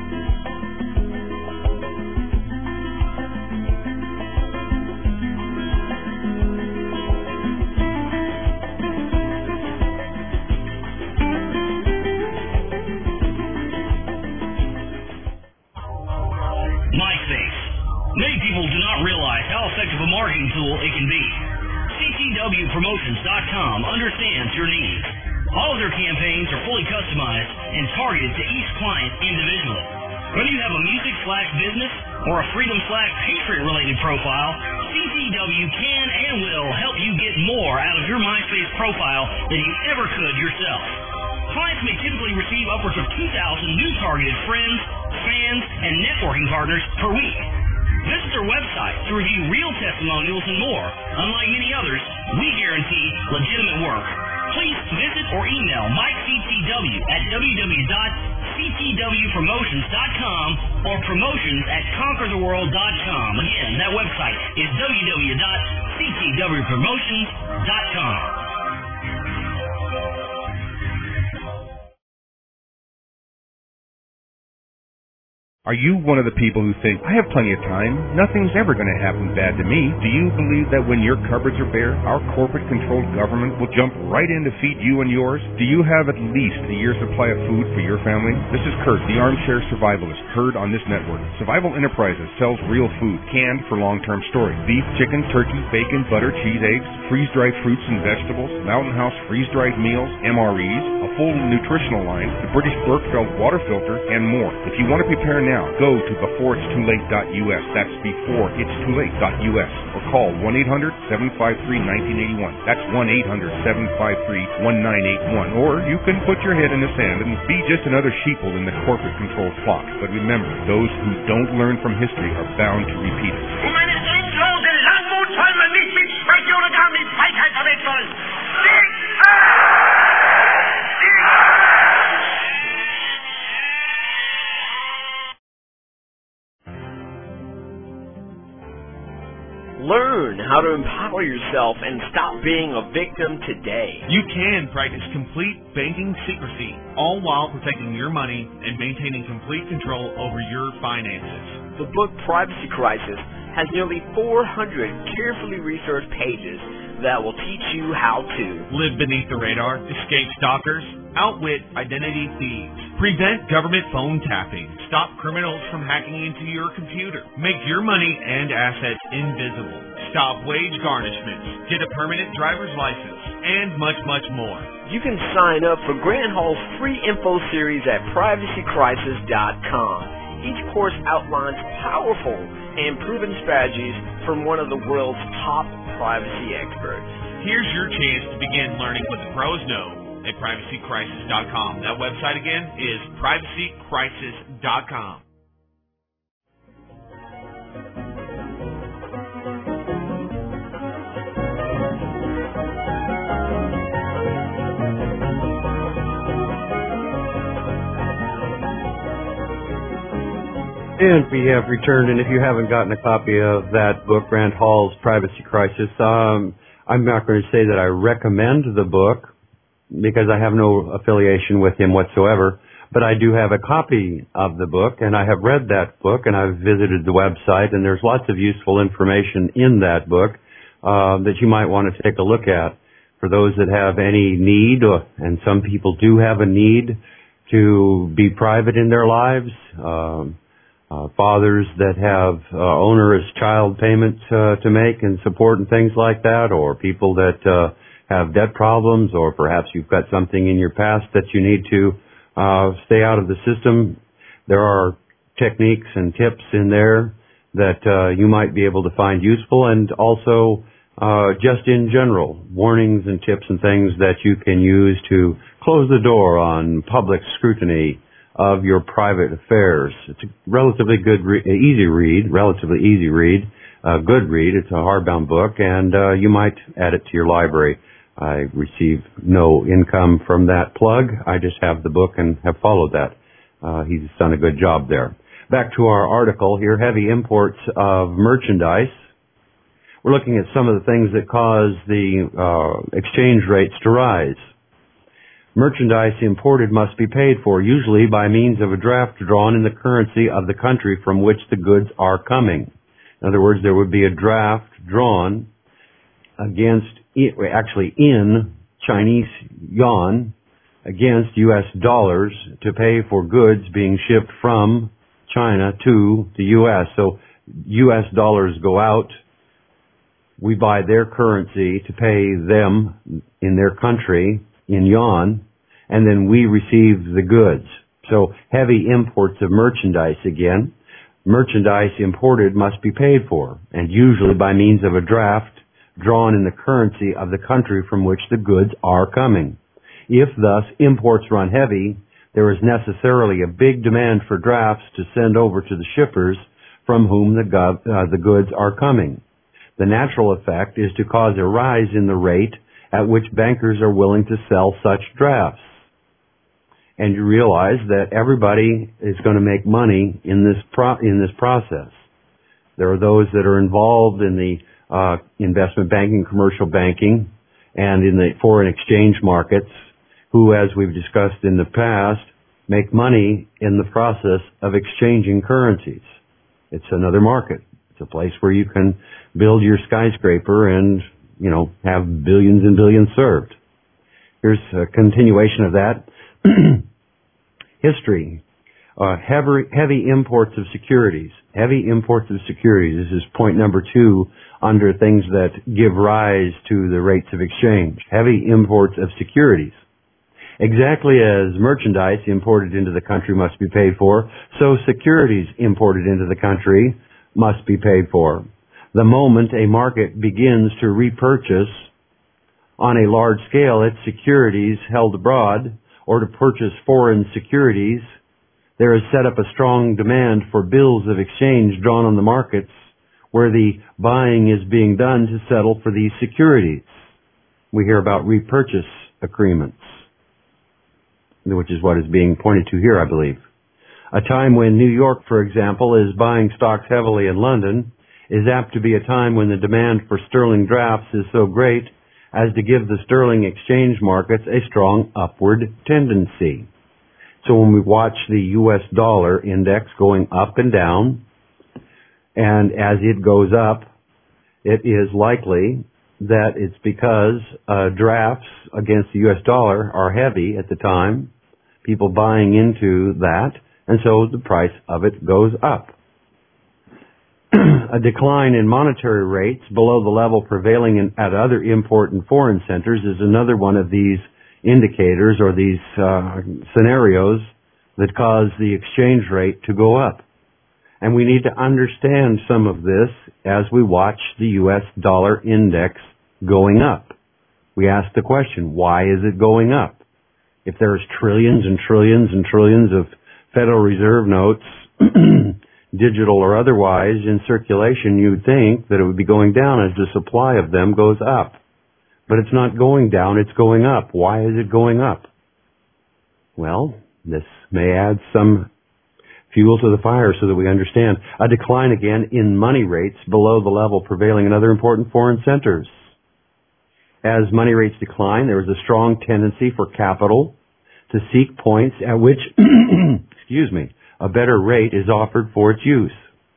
MySpace. Many people do not realize how effective a marketing tool it can be. CTWPromotions.com understands your needs. All of their campaigns are fully customized and targeted to each client individually. Whether you have a music/business or a freedom/patriot-related profile, CTW can and will help you get more out of your MySpace profile than you ever could yourself. Clients may typically receive upwards of 2,000 new targeted friends, fans, and networking partners per week. Visit their website to review real testimonials and more. Unlike many others, we guarantee legitimate work. Please visit or email MikeCTW at www.ctwpromotions.com or promotions@conquertheworld.com. Again, that website is www.ctwpromotions.com. Are you one of the people who think, I have plenty of time, nothing's ever going to happen bad to me? Do you believe that when your cupboards are bare, our corporate-controlled government will jump right in to feed you and yours? Do you have at least a year's supply of food for your family? This is Kurt, the armchair survivalist, heard on this network. Survival Enterprises sells real food, canned for long-term storage. Beef, chicken, turkey, bacon, butter, cheese, eggs, freeze-dried fruits and vegetables, Mountain House freeze-dried meals, MREs, a full nutritional line, the British Berkefeld water filter, and more. If you want to prepare now, go to beforeitstoolate.us. That's beforeitstoolate.us. Or call 1-800-753-1981. That's 1-800-753-1981. Or you can put your head in the sand and be just another sheeple in the corporate-controlled flock. But remember, those who don't learn from history are bound to repeat it. Learn how to empower yourself and stop being a victim today. You can practice complete banking secrecy, all while protecting your money and maintaining complete control over your finances. The book Privacy Crisis has nearly 400 carefully researched pages that will teach you how to live beneath the radar, escape stalkers, outwit identity thieves, prevent government phone tapping, stop criminals from hacking into your computer, make your money and assets invisible, stop wage garnishments, get a permanent driver's license, and much, much more. You can sign up for Grant Hall's free info series at privacycrisis.com. Each course outlines powerful and proven strategies from one of the world's top privacy experts. Here's your chance to begin learning what the pros know at privacycrisis.com. That website again is privacycrisis.com. And we have returned, and if you haven't gotten a copy of that book, Grant Hall's Privacy Crisis, I'm not going to say that I recommend the book because I have no affiliation with him whatsoever, but I do have a copy of the book, and I have read that book, and I've visited the website, and there's lots of useful information in that book that you might want to take a look at. For those that have any need, and some people do have a need to be private in their lives, fathers that have onerous child payments to make and support and things like that, or people that have debt problems, or perhaps you've got something in your past that you need to stay out of the system. There are techniques and tips in there that you might be able to find useful, and also just in general, warnings and tips and things that you can use to close the door on public scrutiny of your private affairs. It's a relatively good, easy read, good read. It's a hardbound book, and you might add it to your library. I receive no income from that plug. I just have the book and have followed that. He's done a good job there. Back to our article here, heavy imports of merchandise. We're looking at some of the things that cause the exchange rates to rise. Merchandise imported must be paid for, usually by means of a draft drawn in the currency of the country from which the goods are coming. In other words, there would be a draft drawn in Chinese yuan against U.S. dollars to pay for goods being shipped from China to the U.S. So U.S. dollars go out. We buy their currency to pay them in their country in yuan, and then we receive the goods. So heavy imports of merchandise again. Merchandise imported must be paid for, and usually by means of a draft drawn in the currency of the country from which the goods are coming. If thus imports run heavy, there is necessarily a big demand for drafts to send over to the shippers from whom the goods are coming. The natural effect is to cause a rise in the rate at which bankers are willing to sell such drafts. And you realize that everybody is going to make money in this process. There are those that are involved in the investment banking, commercial banking, and in the foreign exchange markets, who, as we've discussed in the past, make money in the process of exchanging currencies. It's another market. It's a place where you can build your skyscraper and, have billions and billions served. Here's a continuation of that. History. Heavy imports of securities. Heavy imports of securities. This is point number 2 under things that give rise to the rates of exchange. Heavy imports of securities. Exactly as merchandise imported into the country must be paid for, so securities imported into the country must be paid for. The moment a market begins to repurchase on a large scale its securities held abroad, or to purchase foreign securities, there is set up a strong demand for bills of exchange drawn on the markets where the buying is being done to settle for these securities. We hear about repurchase agreements, which is what is being pointed to here, I believe. A time when New York, for example, is buying stocks heavily in London is apt to be a time when the demand for sterling drafts is so great as to give the sterling exchange markets a strong upward tendency. So when we watch the U.S. dollar index going up and down, and as it goes up, it is likely that it's because drafts against the U.S. dollar are heavy at the time, people buying into that, and so the price of it goes up. A decline in monetary rates below the level prevailing at other import and foreign centers is another one of these indicators or these scenarios that cause the exchange rate to go up. And we need to understand some of this as we watch the U.S. dollar index going up. We ask the question, why is it going up? If there's trillions and trillions and trillions of Federal Reserve notes, digital or otherwise, in circulation, you'd think that it would be going down as the supply of them goes up. But it's not going down, it's going up. Why is it going up? Well, this may add some fuel to the fire so that we understand. A decline again in money rates below the level prevailing in other important foreign centers. As money rates decline, there is a strong tendency for capital to seek points at which, a better rate is offered for its use.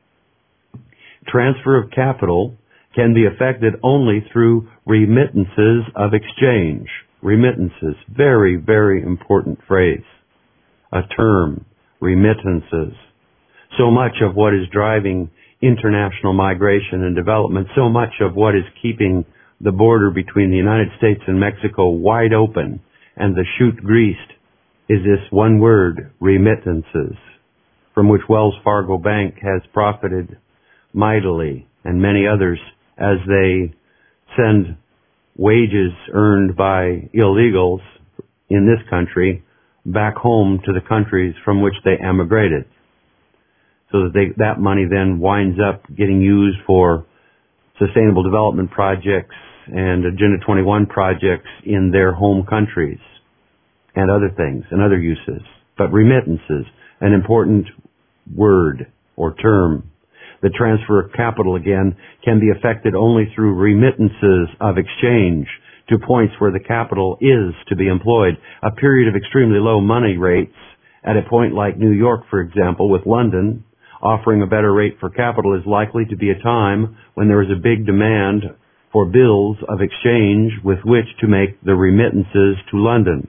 Transfer of capital can be effected only through remittances of exchange. Remittances, very, very important phrase. A term, remittances. So much of what is driving international migration and development, so much of what is keeping the border between the United States and Mexico wide open and the chute greased is this one word, remittances, from which Wells Fargo Bank has profited mightily, and many others, as they send wages earned by illegals in this country back home to the countries from which they emigrated. So that that money then winds up getting used for sustainable development projects and Agenda 21 projects in their home countries and other things and other uses. But remittances, an important word or term. The transfer of capital, again, can be effected only through remittances of exchange to points where the capital is to be employed. A period of extremely low money rates at a point like New York, for example, with London offering a better rate for capital is likely to be a time when there is a big demand for bills of exchange with which to make the remittances to London.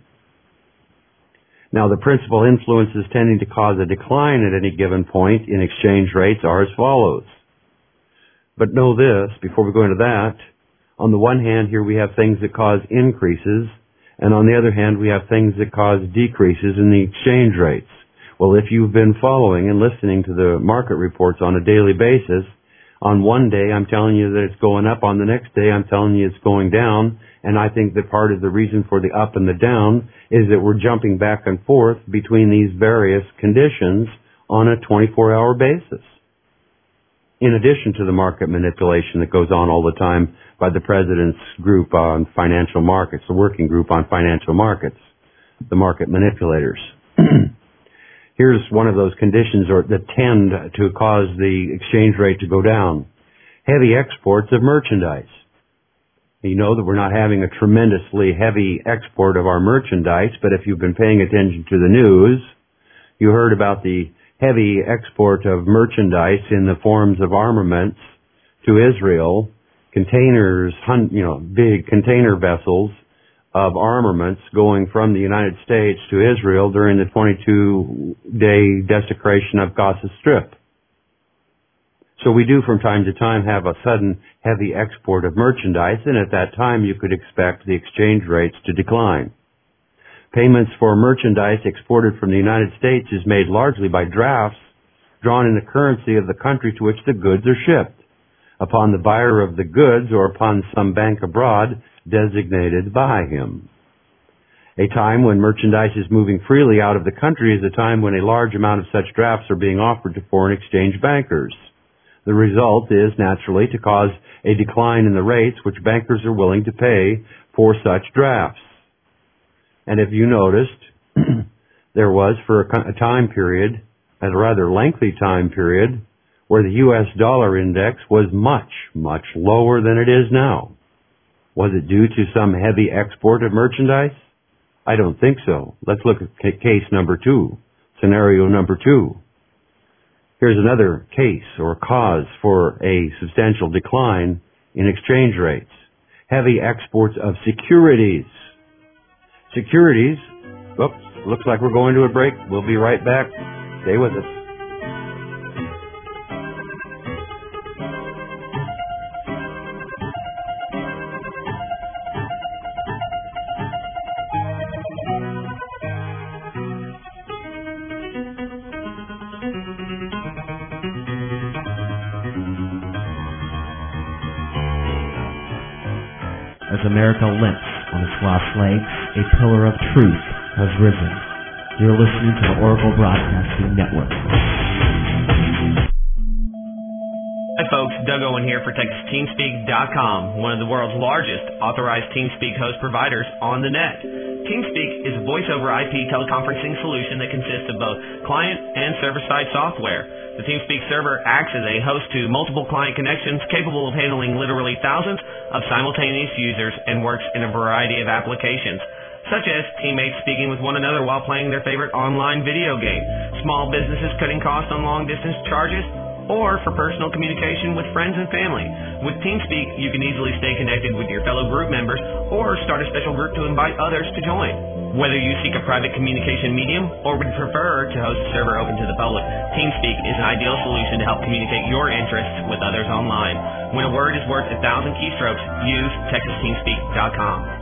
Now, the principal influences tending to cause a decline at any given point in exchange rates are as follows. But know this, before we go into that, on the one hand, here we have things that cause increases, and on the other hand, we have things that cause decreases in the exchange rates. Well, if you've been following and listening to the market reports on a daily basis, on one day I'm telling you that it's going up, on the next day I'm telling you it's going down, and I think that part of the reason for the up and the down is that we're jumping back and forth between these various conditions on a 24-hour basis. In addition to the market manipulation that goes on all the time by the President's group on financial markets, the working group on financial markets, the market manipulators. Here's one of those conditions that tend to cause the exchange rate to go down. Heavy exports of merchandise. You know that we're not having a tremendously heavy export of our merchandise, but if you've been paying attention to the news, you heard about the heavy export of merchandise in the forms of armaments to Israel, containers, big container vessels of armaments going from the United States to Israel during the 22-day desecration of Gaza Strip. So we do from time to time have a sudden heavy export of merchandise, and at that time you could expect the exchange rates to decline. Payments for merchandise exported from the United States is made largely by drafts drawn in the currency of the country to which the goods are shipped, upon the buyer of the goods or upon some bank abroad designated by him. A time when merchandise is moving freely out of the country is a time when a large amount of such drafts are being offered to foreign exchange bankers. The result is naturally to cause a decline in the rates which bankers are willing to pay for such drafts. And if you noticed, there was for a time period, a rather lengthy time period, where the U.S. dollar index was much, much lower than it is now. Was it due to some heavy export of merchandise? I don't think so. Let's look at case number 2, scenario number 2. Here's another case or cause for a substantial decline in exchange rates. heavy exports of securities. Securities. Oops, looks like we're going to a break. We'll be right back. Stay with us. As America limps on its last legs, a pillar of truth has risen. You're listening to the Oracle Broadcasting Network. Hi folks, Doug Owen here for TexasTeamSpeak.com, one of the world's largest authorized TeamSpeak host providers on the net. TeamSpeak is a voice-over IP teleconferencing solution that consists of both client and server-side software. The TeamSpeak server acts as a host to multiple client connections capable of handling literally thousands of simultaneous users and works in a variety of applications, such as teammates speaking with one another while playing their favorite online video game, small businesses cutting costs on long-distance charges, or for personal communication with friends and family. With TeamSpeak, you can easily stay connected with your fellow group members or start a special group to invite others to join. Whether you seek a private communication medium or would prefer to host a server open to the public, TeamSpeak is an ideal solution to help communicate your interests with others online. When a word is worth 1,000 keystrokes, use TexasTeamSpeak.com.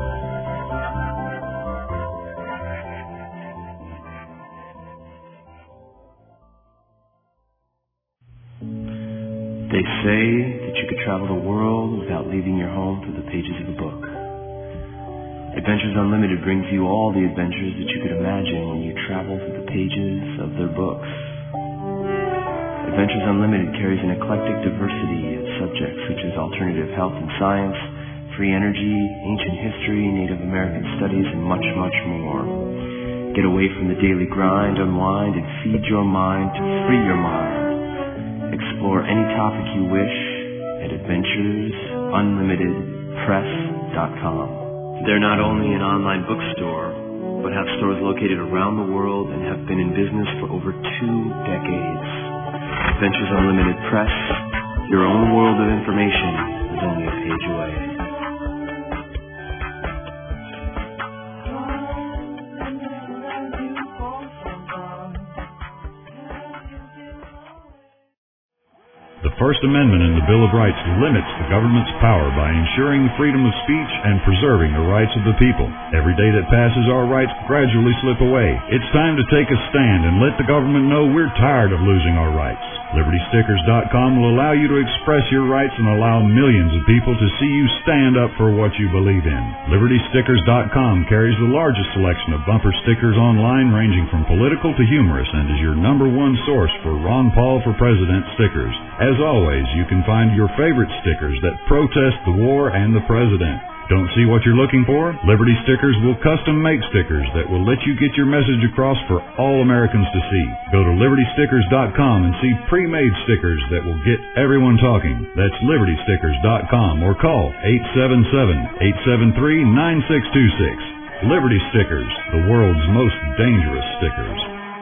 They say that you could travel the world without leaving your home through the pages of a book. Adventures Unlimited brings you all the adventures that you could imagine when you travel through the pages of their books. Adventures Unlimited carries an eclectic diversity of subjects such as alternative health and science, free energy, ancient history, Native American studies, and much, much more. Get away from the daily grind, unwind, and feed your mind to free your mind. Explore any topic you wish at AdventuresUnlimitedPress.com. They're not only an online bookstore, but have stores located around the world and have been in business for over 2 decades. Adventures Unlimited Press, your own world of information is only a page away. The First Amendment in the Bill of Rights limits the government's power by ensuring freedom of speech and preserving the rights of the people. Every day that passes, our rights gradually slip away. It's time to take a stand and let the government know we're tired of losing our rights. LibertyStickers.com will allow you to express your rights and allow millions of people to see you stand up for what you believe in. LibertyStickers.com carries the largest selection of bumper stickers online, ranging from political to humorous, and is your #1 source for Ron Paul for President stickers. As always, you can find your favorite stickers that protest the war and the president. Don't see what you're looking for? Liberty Stickers will custom make stickers that will let you get your message across for all Americans to see. Go to LibertyStickers.com and see pre-made stickers that will get everyone talking. That's LibertyStickers.com or call 877-873-9626. Liberty Stickers, the world's most dangerous stickers.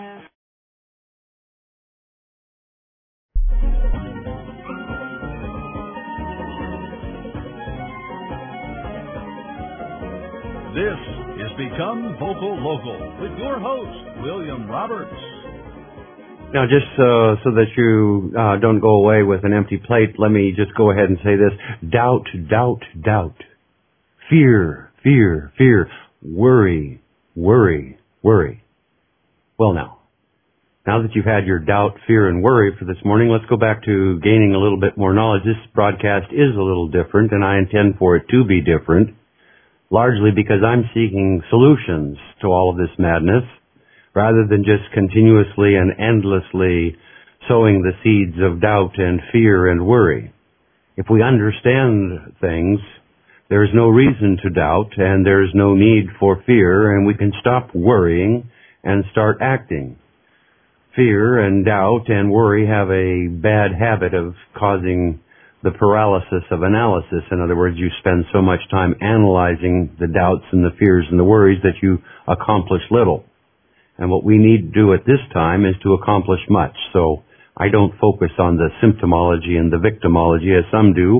This is Become Vocal Local with your host, William Roberts. Now, just so that you don't go away with an empty plate, let me just go ahead and say this. Doubt, doubt, doubt. Fear, fear, fear. Worry, worry, worry. Well, now that you've had your doubt, fear, and worry for this morning, let's go back to gaining a little bit more knowledge. This broadcast is a little different, and I intend for it to be different. Largely because I'm seeking solutions to all of this madness, rather than just continuously and endlessly sowing the seeds of doubt and fear and worry. If we understand things, there's no reason to doubt, and there's no need for fear, and we can stop worrying and start acting. Fear and doubt and worry have a bad habit of causing the paralysis of analysis. In other words, you spend so much time analyzing the doubts and the fears and the worries that you accomplish little. And what we need to do at this time is to accomplish much. So I don't focus on the symptomology and the victimology as some do.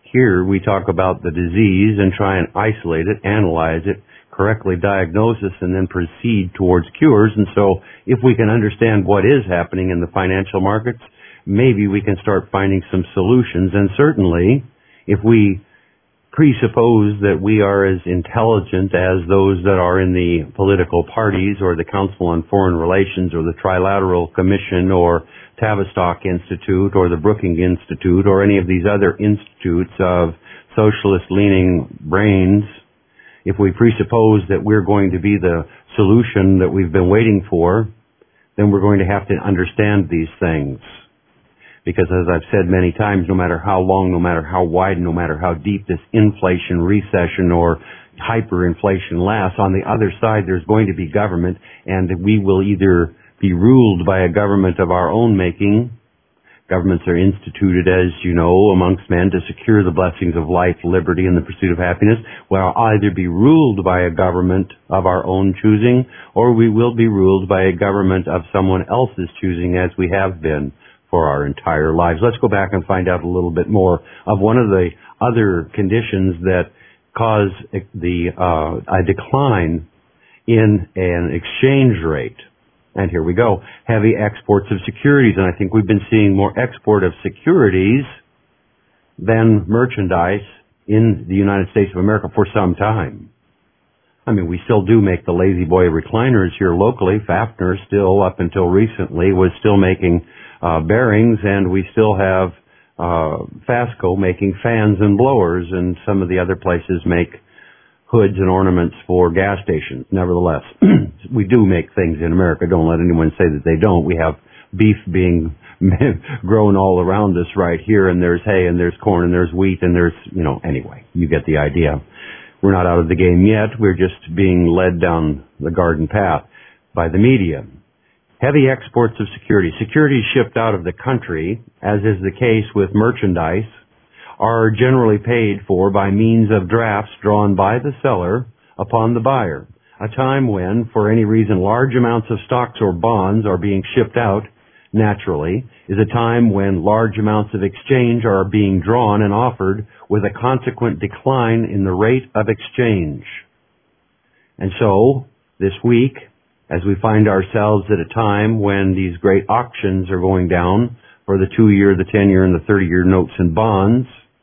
Here we talk about the disease and try and isolate it, analyze it, correctly diagnose it, and then proceed towards cures. And so if we can understand what is happening in the financial markets, maybe we can start finding some solutions. And certainly, if we presuppose that we are as intelligent as those that are in the political parties or the Council on Foreign Relations or the Trilateral Commission or Tavistock Institute or the Brookings Institute or any of these other institutes of socialist-leaning brains, if we presuppose that we're going to be the solution that we've been waiting for, then we're going to have to understand these things. Because as I've said many times, no matter how long, no matter how wide, no matter how deep this inflation, recession, or hyperinflation lasts, on the other side there's going to be government, and we will either be ruled by a government of our own making. Governments are instituted, as you know, amongst men to secure the blessings of life, liberty, and the pursuit of happiness. We'll either be ruled by a government of our own choosing, or we will be ruled by a government of someone else's choosing, as we have been for our entire lives. Let's go back and find out a little bit more of one of the other conditions that cause a decline in an exchange rate. And here we go. Heavy exports of securities. And I think we've been seeing more export of securities than merchandise in the United States of America for some time. I mean, we still do make the Lazy Boy recliners here locally. Fafner still, up until recently, was still making bearings, and we still have Fasco making fans and blowers, and some of the other places make hoods and ornaments for gas stations. Nevertheless, we do make things in America. Don't let anyone say that they don't. We have beef being grown all around us right here, and there's hay, and there's corn, and there's wheat, and there's, anyway, you get the idea. We're not out of the game yet. We're just being led down the garden path by the media. Heavy exports of securities. Securities shipped out of the country, as is the case with merchandise, are generally paid for by means of drafts drawn by the seller upon the buyer. A time when, for any reason, large amounts of stocks or bonds are being shipped out, naturally, is a time when large amounts of exchange are being drawn and offered with a consequent decline in the rate of exchange. And so, this week, as we find ourselves at a time when these great auctions are going down for the 2-year, the 10-year, and the 30-year notes and bonds,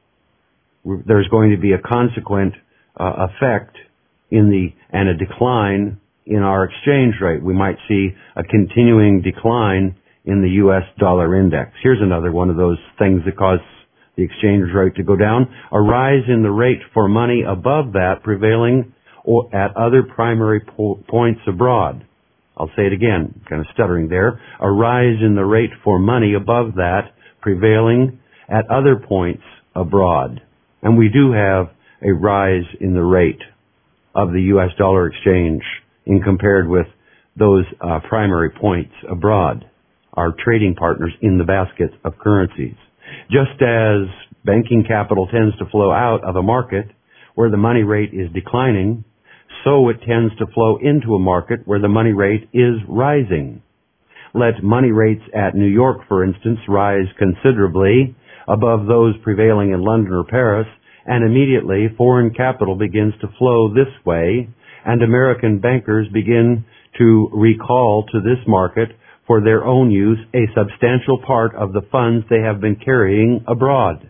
there's going to be a consequent effect and a decline in our exchange rate. We might see a continuing decline in the U.S. dollar index. Here's another one of those things that cause the exchange rate to go down. A rise in the rate for money above that prevailing or at other primary points abroad. I'll say it again, kind of stuttering there. A rise in the rate for money above that prevailing at other points abroad. And we do have a rise in the rate of the U.S. dollar exchange in compared with those primary points abroad, our trading partners in the basket of currencies. Just as banking capital tends to flow out of a market where the money rate is declining, so it tends to flow into a market where the money rate is rising. Let money rates at New York, for instance, rise considerably above those prevailing in London or Paris, and immediately foreign capital begins to flow this way, and American bankers begin to recall to this market for their own use a substantial part of the funds they have been carrying abroad.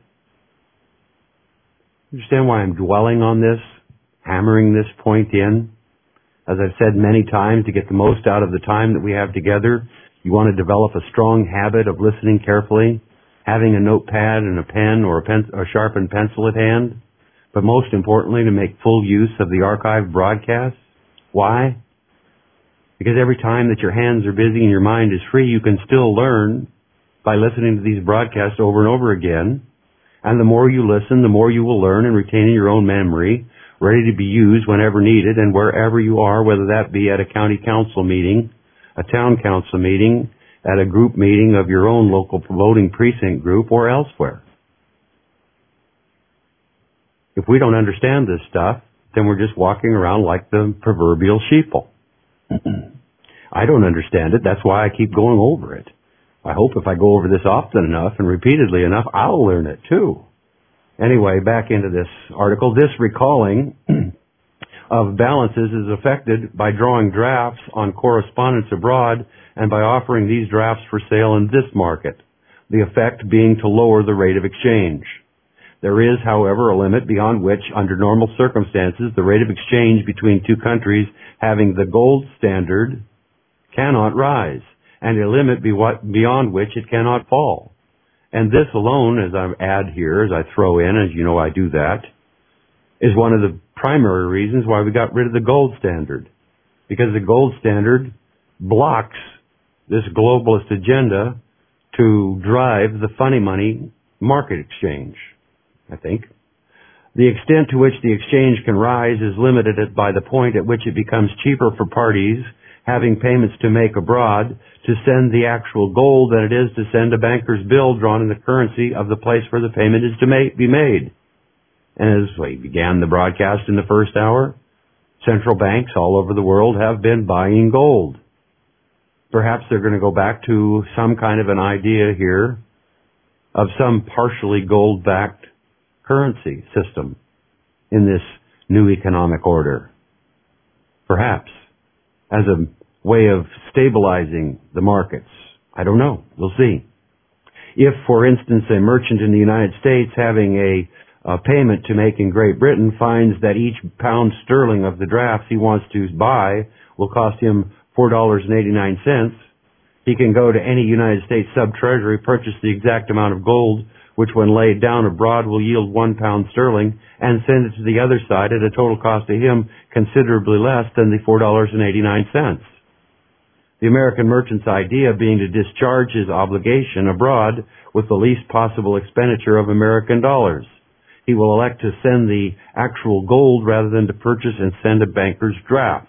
Understand why I'm dwelling on this? Hammering this point in? As I've said many times, to get the most out of the time that we have together, you want to develop a strong habit of listening carefully, having a notepad and a pen or a sharpened pencil at hand, but most importantly, to make full use of the archived broadcasts. Why? Because every time that your hands are busy and your mind is free, you can still learn by listening to these broadcasts over and over again. And the more you listen, the more you will learn and retain in your own memory, ready to be used whenever needed and wherever you are, whether that be at a county council meeting, a town council meeting, at a group meeting of your own local voting precinct group, or elsewhere. If we don't understand this stuff, then we're just walking around like the proverbial sheeple. I don't understand it. That's why I keep going over it. I hope if I go over this often enough and repeatedly enough, I'll learn it too. Anyway, back into this article. This recalling of balances is effected by drawing drafts on correspondence abroad and by offering these drafts for sale in this market, the effect being to lower the rate of exchange. There is, however, a limit beyond which, under normal circumstances, the rate of exchange between two countries having the gold standard cannot rise, and a limit beyond which it cannot fall. And this alone, as I add here, as I throw in, as you know I do that, is one of the primary reasons why we got rid of the gold standard. Because the gold standard blocks this globalist agenda to drive the funny money market exchange, I think. The extent to which the exchange can rise is limited by the point at which it becomes cheaper for parties having payments to make abroad to send the actual gold than it is to send a banker's bill drawn in the currency of the place where the payment is to be made. And as we began the broadcast in the first hour, central banks all over the world have been buying gold. Perhaps they're going to go back to some kind of an idea here of some partially gold-backed currency system in this new economic order. Perhaps as a way of stabilizing the markets. I don't know. We'll see. If, for instance, a merchant in the United States having a payment to make in Great Britain finds that each pound sterling of the drafts he wants to buy will cost him $4.89, he can go to any United States sub-treasury, purchase the exact amount of gold, which when laid down abroad will yield 1 pound sterling, and send it to the other side at a total cost to him considerably less than the $4.89. The American merchant's idea being to discharge his obligation abroad with the least possible expenditure of American dollars. He will elect to send the actual gold rather than to purchase and send a banker's draft.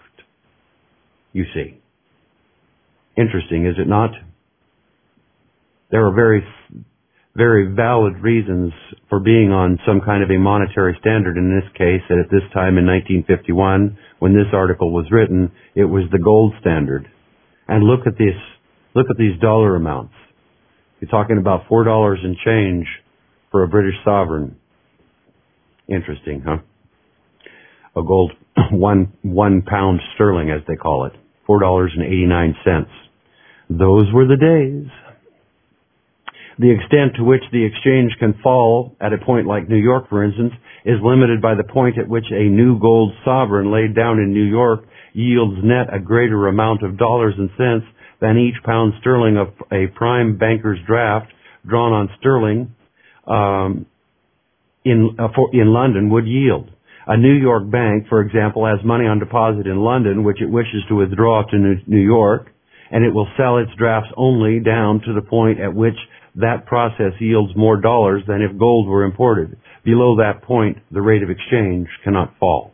You see. Interesting, is it not? There are very, very valid reasons for being on some kind of a monetary standard in this case, and at this time in 1951, when this article was written, it was the gold standard. And look at these dollar amounts. You're talking about $4 and change for a British sovereign. Interesting, huh? A gold, one pound sterling, as they call it. $4.89. Those were the days. The extent to which the exchange can fall at a point like New York, for instance, is limited by the point at which a new gold sovereign laid down in New York yields net a greater amount of dollars and cents than each pound sterling of a prime banker's draft drawn on sterling in London would yield. A New York bank, for example, has money on deposit in London which it wishes to withdraw to New York, and it will sell its drafts only down to the point at which that process yields more dollars than if gold were imported. Below that point, the rate of exchange cannot fall.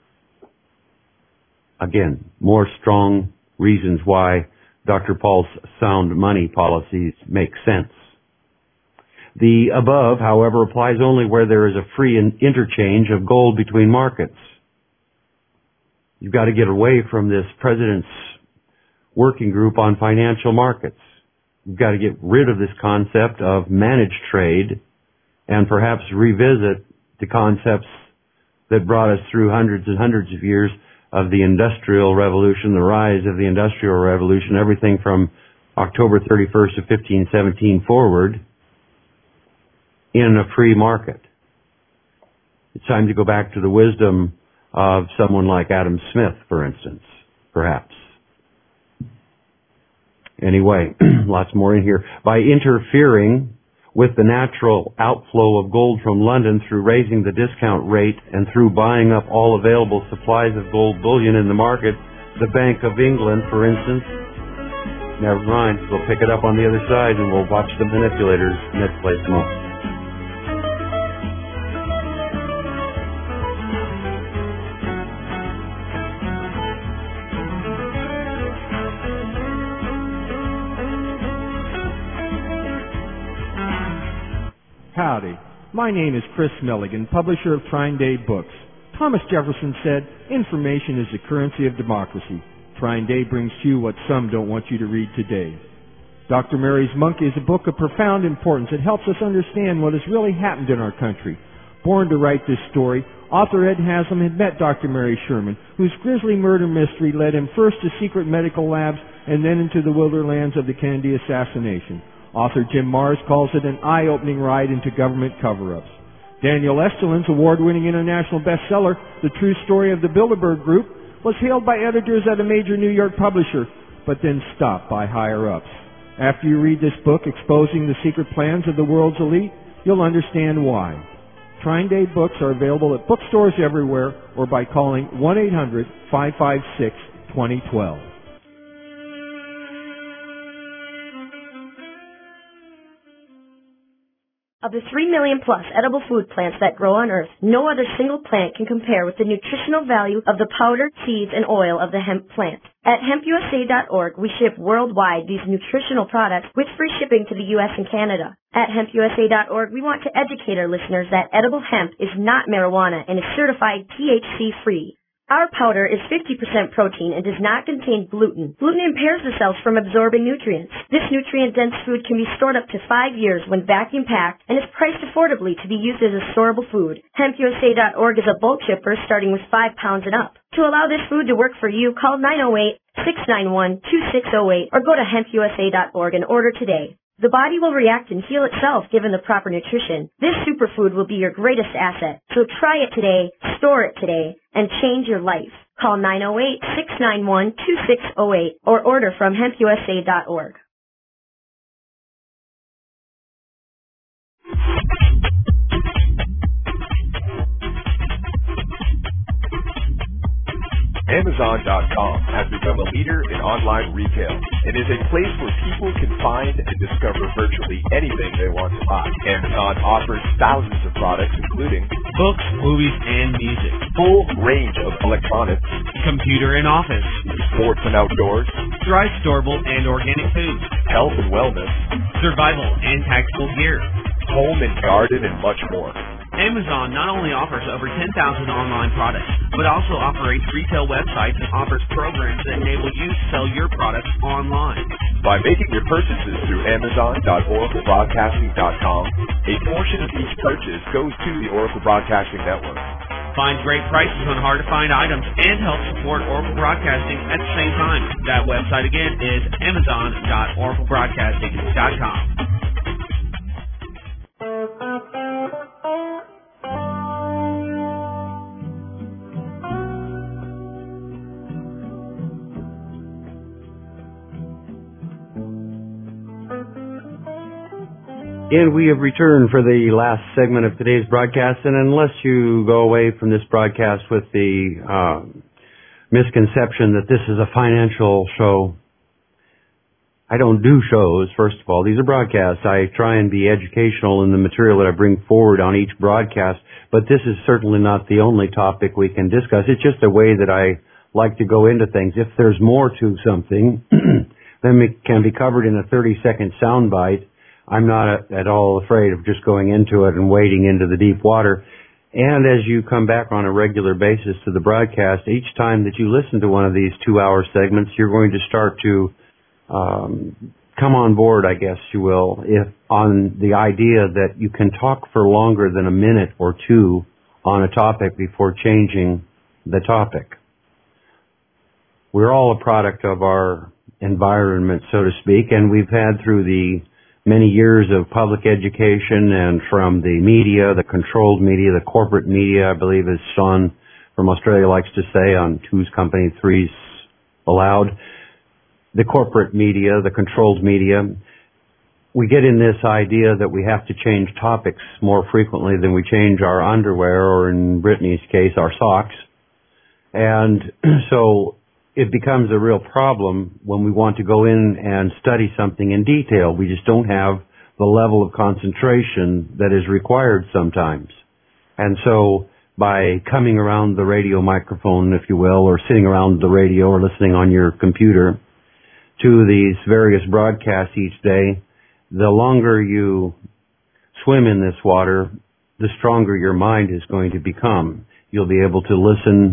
Again, more strong reasons why Dr. Paul's sound money policies make sense. The above, however, applies only where there is a free interchange of gold between markets. You've got to get away from this President's working group on financial markets. You've got to get rid of this concept of managed trade and perhaps revisit the concepts that brought us through hundreds and hundreds of years of the Industrial Revolution, the rise of the Industrial Revolution, everything from October 31st of 1517 forward in a free market. It's time to go back to the wisdom of someone like Adam Smith, for instance, perhaps. Anyway, lots more in here. By interfering with the natural outflow of gold from London through raising the discount rate and through buying up all available supplies of gold bullion in the market, the Bank of England, for instance, never mind, we'll pick it up on the other side and we'll watch the manipulators manipulate them all. Howdy. My name is Chris Milligan, publisher of Trine Day Books. Thomas Jefferson said, information is the currency of democracy. Trine Day brings to you what some don't want you to read today. Dr. Mary's Monkey is a book of profound importance. It helps us understand what has really happened in our country. Born to write this story, author Ed Haslam had met Dr. Mary Sherman, whose grisly murder mystery led him first to secret medical labs and then into the wilderlands of the Kennedy assassination. Author Jim Marrs calls it an eye-opening ride into government cover-ups. Daniel Estulin, award-winning international bestseller, The True Story of the Bilderberg Group, was hailed by editors at a major New York publisher, but then stopped by higher-ups. After you read this book exposing the secret plans of the world's elite, you'll understand why. Trine Day books are available at bookstores everywhere or by calling 1-800-556-2012. Of the 3 million plus edible food plants that grow on Earth, no other single plant can compare with the nutritional value of the powder, seeds, and oil of the hemp plant. At hempusa.org, we ship worldwide these nutritional products with free shipping to the U.S. and Canada. At hempusa.org, we want to educate our listeners that edible hemp is not marijuana and is certified THC-free. Our powder is 50% protein and does not contain gluten. Gluten impairs the cells from absorbing nutrients. This nutrient-dense food can be stored up to 5 years when vacuum-packed and is priced affordably to be used as a storable food. HempUSA.org is a bulk shipper starting with 5 pounds and up. To allow this food to work for you, call 908-691-2608 or go to hempusa.org and order today. The body will react and heal itself given the proper nutrition. This superfood will be your greatest asset. So try it today, store it today, and change your life. Call 908-691-2608 or order from hempusa.org. Amazon.com has become a leader in online retail and is a place where people can find and discover virtually anything they want to buy. Amazon offers thousands of products including books, movies, and music, full range of electronics, computer and office, sports and outdoors, dry, storable, and organic foods, health and wellness, survival and tactical gear, home and garden, and much more. Amazon not only offers over 10,000 online products, but also operates retail websites and offers programs that enable you to sell your products online. By making your purchases through Amazon.oraclebroadcasting.com, a portion of each purchase goes to the Oracle Broadcasting Network. Find great prices on hard-to-find items and help support Oracle Broadcasting at the same time. That website again is Amazon.oraclebroadcasting.com. And we have returned for the last segment of today's broadcast, and unless you go away from this broadcast with the misconception that this is a financial show, I don't do shows, first of all. These are broadcasts. I try and be educational in the material that I bring forward on each broadcast, but this is certainly not the only topic we can discuss. It's just a way that I like to go into things. If there's more to something, then it can be covered in a 30-second soundbite. I'm not at all afraid of just going into it and wading into the deep water. And as you come back on a regular basis to the broadcast, each time that you listen to one of these 2-hour segments, you're going to start to come on board, I guess you will, on the idea that you can talk for longer than a minute or two on a topic before changing the topic. We're all a product of our environment, so to speak, and we've had through the many years of public education and from the media, the controlled media, the corporate media, I believe as Sean from Australia likes to say, on two's company, three's allowed. The corporate media, the controlled media, we get in this idea that we have to change topics more frequently than we change our underwear, or in Brittany's case, our socks. And so it becomes a real problem when we want to go in and study something in detail. We just don't have the level of concentration that is required sometimes. And so by coming around the radio microphone, if you will, or sitting around the radio or listening on your computer to these various broadcasts each day, the longer you swim in this water, the stronger your mind is going to become. You'll be able to listen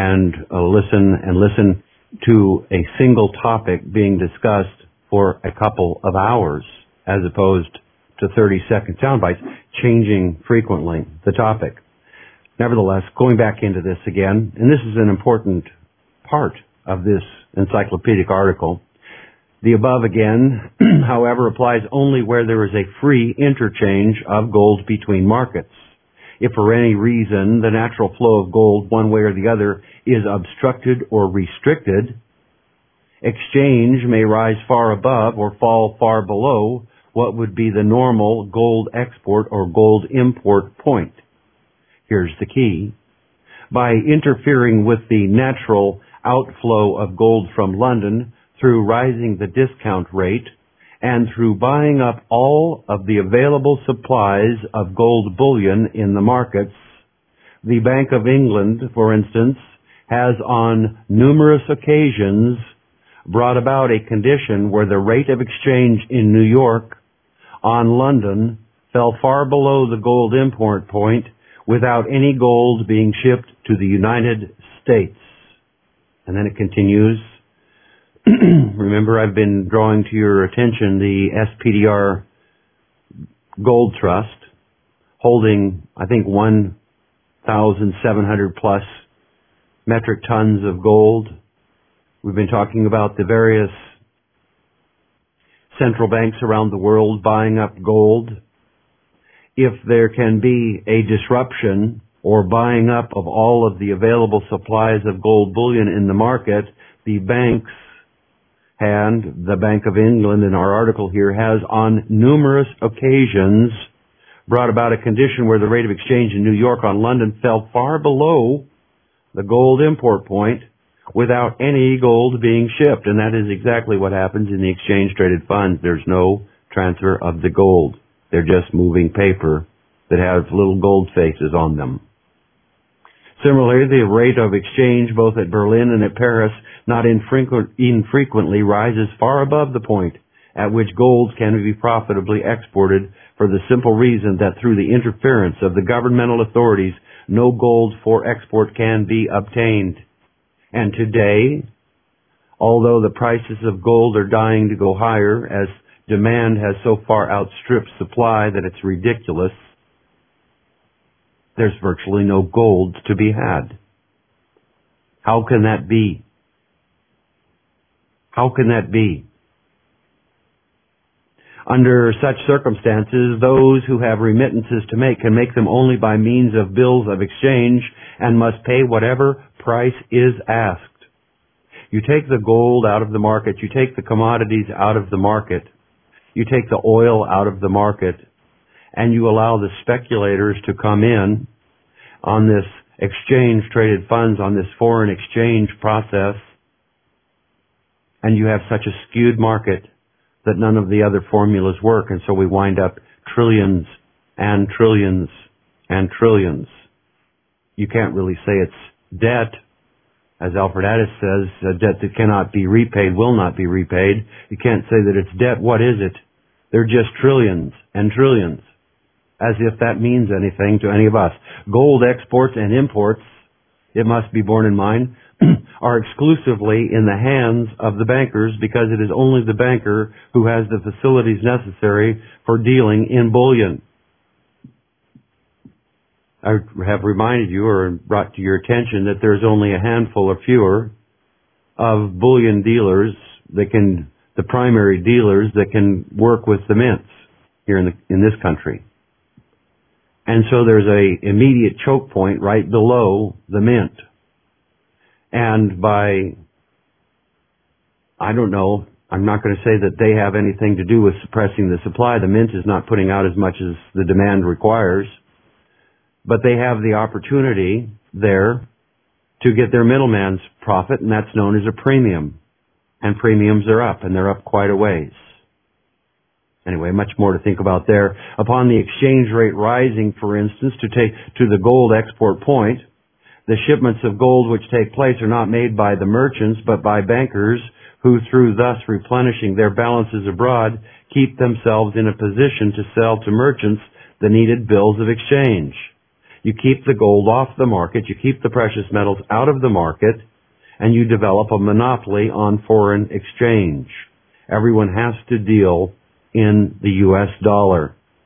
to a single topic being discussed for a couple of hours, as opposed to 30-second sound bites, changing frequently the topic. Nevertheless, going back into this again, and this is an important part of this encyclopedic article, the above again, however, applies only where there is a free interchange of gold between markets. If for any reason the natural flow of gold one way or the other is obstructed or restricted, exchange may rise far above or fall far below what would be the normal gold export or gold import point. Here's the key. By interfering with the natural outflow of gold from London through rising the discount rate and through buying up all of the available supplies of gold bullion in the markets, the Bank of England, for instance, has on numerous occasions brought about a condition where the rate of exchange in New York on London fell far below the gold import point without any gold being shipped to the United States. And then it continues. Remember, I've been drawing to your attention the SPDR Gold Trust, holding, I think, 1,700 plus metric tons of gold. We've been talking about the various central banks around the world buying up gold. If there can be a disruption or buying up of all of the available supplies of gold bullion in the market, the banks, and the Bank of England in our article here has on numerous occasions brought about a condition where the rate of exchange in New York on London fell far below the gold import point without any gold being shipped. And that is exactly what happens in the exchange-traded funds. There's no transfer of the gold. They're just moving paper that has little gold faces on them. Similarly, the rate of exchange both at Berlin and at Paris not infrequently rises far above the point at which gold can be profitably exported for the simple reason that through the interference of the governmental authorities, no gold for export can be obtained. And today, although the prices of gold are dying to go higher as demand has so far outstripped supply that it's ridiculous, there's virtually no gold to be had. How can that be? How can that be? Under such circumstances, those who have remittances to make can make them only by means of bills of exchange and must pay whatever price is asked. You take the gold out of the market, you take the commodities out of the market, you take the oil out of the market, and you allow the speculators to come in on this exchange-traded funds, on this foreign exchange process, and you have such a skewed market that none of the other formulas work, and so we wind up trillions and trillions and trillions. You can't really say it's debt. As Alfred Addis says, a debt that cannot be repaid will not be repaid. You can't say that it's debt. What is it? They're just trillions and trillions, as if that means anything to any of us. Gold exports and imports, it must be borne in mind, are exclusively in the hands of the bankers because it is only the banker who has the facilities necessary for dealing in bullion. I have reminded you or brought to your attention that there's only a handful or fewer of bullion dealers that can, the primary dealers that can work with the mints here in this country. And so there's a immediate choke point right below the mint. And by, I don't know, I'm not going to say that they have anything to do with suppressing the supply. The mint is not putting out as much as the demand requires. But they have the opportunity there to get their middleman's profit, and that's known as a premium. And premiums are up, and they're up quite a ways. Anyway, much more to think about there. Upon the exchange rate rising, for instance, to the gold export point, the shipments of gold which take place are not made by the merchants, but by bankers who, through thus replenishing their balances abroad, keep themselves in a position to sell to merchants the needed bills of exchange. You keep the gold off the market, you keep the precious metals out of the market, and you develop a monopoly on foreign exchange. Everyone has to deal in the U.S. dollar.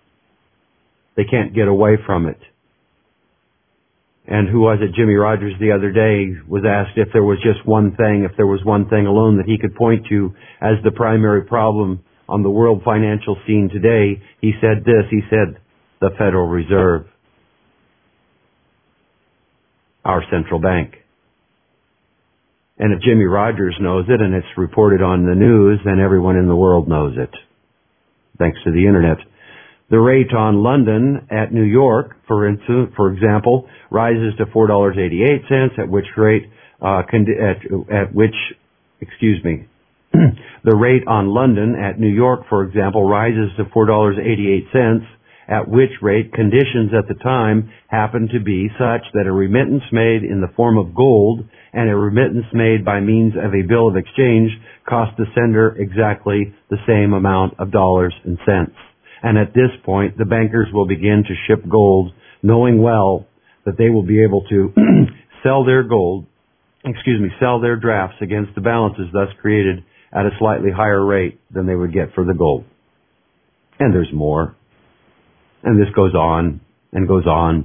They can't get away from it. And who was it? Jimmy Rogers the other day was asked if there was just one thing, if there was one thing alone that he could point to as the primary problem on the world financial scene today. He said this, he said, the Federal Reserve, our central bank. And if Jimmy Rogers knows it and it's reported on the news, then everyone in the world knows it, thanks to the internet. The rate on London at New York, for example, rises to $4.88, at which rate, the rate on London at New York, for example, rises to $4.88, at which rate conditions at the time happen to be such that a remittance made in the form of gold and a remittance made by means of a bill of exchange cost the sender exactly the same amount of dollars and cents. And at this point, the bankers will begin to ship gold, knowing well that they will be able to sell their drafts against the balances thus created at a slightly higher rate than they would get for the gold. And there's more. And this goes on and goes on.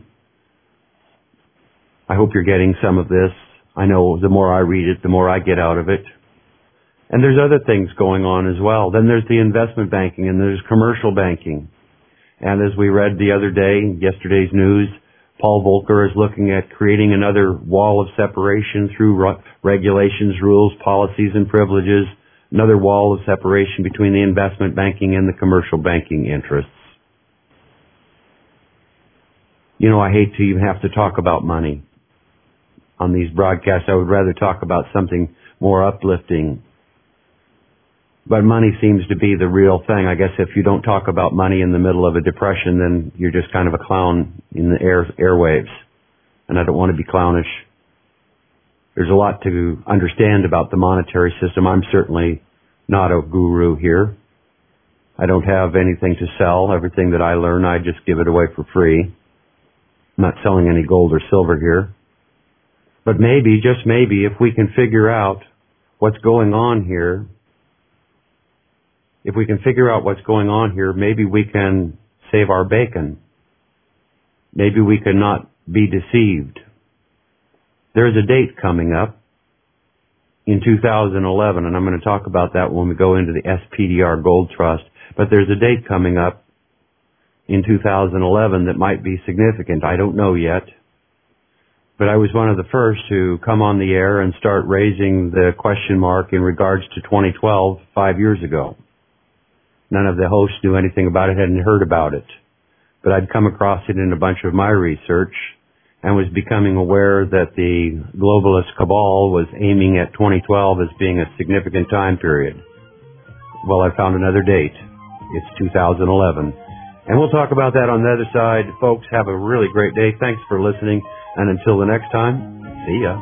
I hope you're getting some of this. I know the more I read it, the more I get out of it. And there's other things going on as well. Then there's the investment banking and there's commercial banking. And as we read the other day, yesterday's news, Paul Volcker is looking at creating another wall of separation through regulations, rules, policies, and privileges, another wall of separation between the investment banking and the commercial banking interests. You know, I hate to even have to talk about money on these broadcasts. I would rather talk about something more uplifting. But money seems to be the real thing. I guess if you don't talk about money in the middle of a depression, then you're just kind of a clown in the airwaves. And I don't want to be clownish. There's a lot to understand about the monetary system. I'm certainly not a guru here. I don't have anything to sell. Everything that I learn, I just give it away for free. I'm not selling any gold or silver here. But maybe, just maybe, if we can figure out what's going on here, maybe we can save our bacon. Maybe we can not be deceived. There's a date coming up in 2011, and I'm going to talk about that when we go into the SPDR Gold Trust. But there's a date coming up in 2011 that might be significant. I don't know yet. But I was one of the first to come on the air and start raising the question mark in regards to 2012 5 years ago. None of the hosts knew anything about it, hadn't heard about it. But I'd come across it in a bunch of my research and was becoming aware that the globalist cabal was aiming at 2012 as being a significant time period. Well, I found another date. It's 2011. And we'll talk about that on the other side. Folks, have a really great day. Thanks for listening. And until the next time, see ya.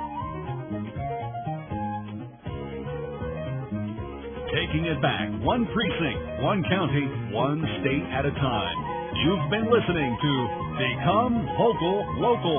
Taking it back, one precinct, one county, one state at a time. You've been listening to Become Vocal Local.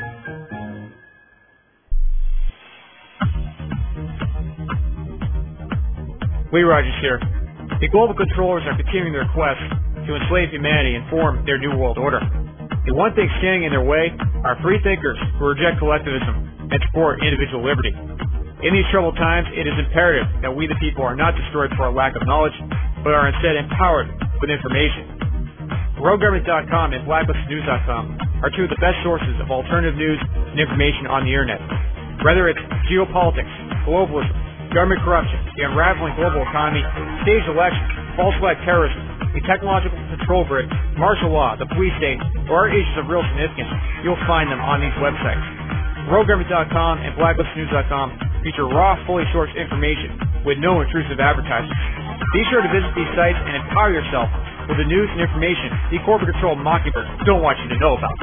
Lee Rogers here. The global controllers are continuing their quest to enslave humanity and form their new world order. The one thing standing in their way are free thinkers who reject collectivism and support individual liberty. In these troubled times, it is imperative that we the people are not destroyed for our lack of knowledge, but are instead empowered with information. RogueGovernment.com and BlacklistNews.com are two of the best sources of alternative news and information on the internet. Whether it's geopolitics, globalism, government corruption, the unraveling global economy, staged elections, false flag terrorism, the technological control grid, martial law, the police state, or issues of real significance, you'll find them on these websites. RogueGovernment.com and BlacklistNews.com feature raw, fully sourced information with no intrusive advertisements. Be sure to visit these sites and empower yourself with the news and information the corporate-controlled mockingbirds don't want you to know about.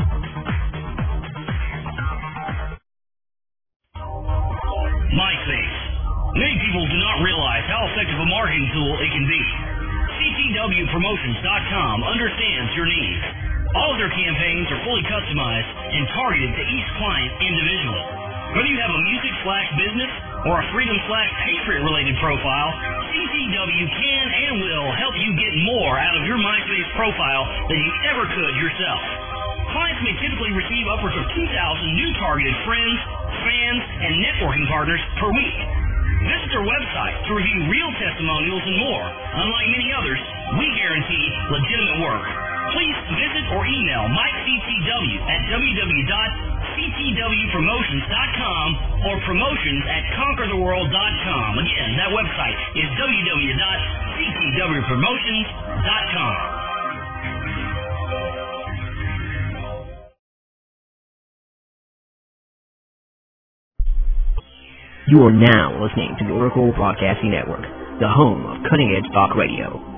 MySpace. Many people do not realize how effective a marketing tool it can be. CTWPromotions.com understands your needs. All of their campaigns are fully customized and targeted to each client individually. Whether you have a music/business or a freedom/patriot related profile, CCW can and will help you get more out of your MySpace profile than you ever could yourself. Clients may typically receive upwards of 2,000 new targeted friends, fans, and networking partners per week. Visit their website to review real testimonials and more. Unlike many others, we guarantee legitimate work. Please visit or email Mike CTW at www.ctwpromotions.com or promotions@conquertheworld.com. Again, that website is www.ctwpromotions.com. You are now listening to the Oracle Broadcasting Network, the home of cutting-edge talk radio.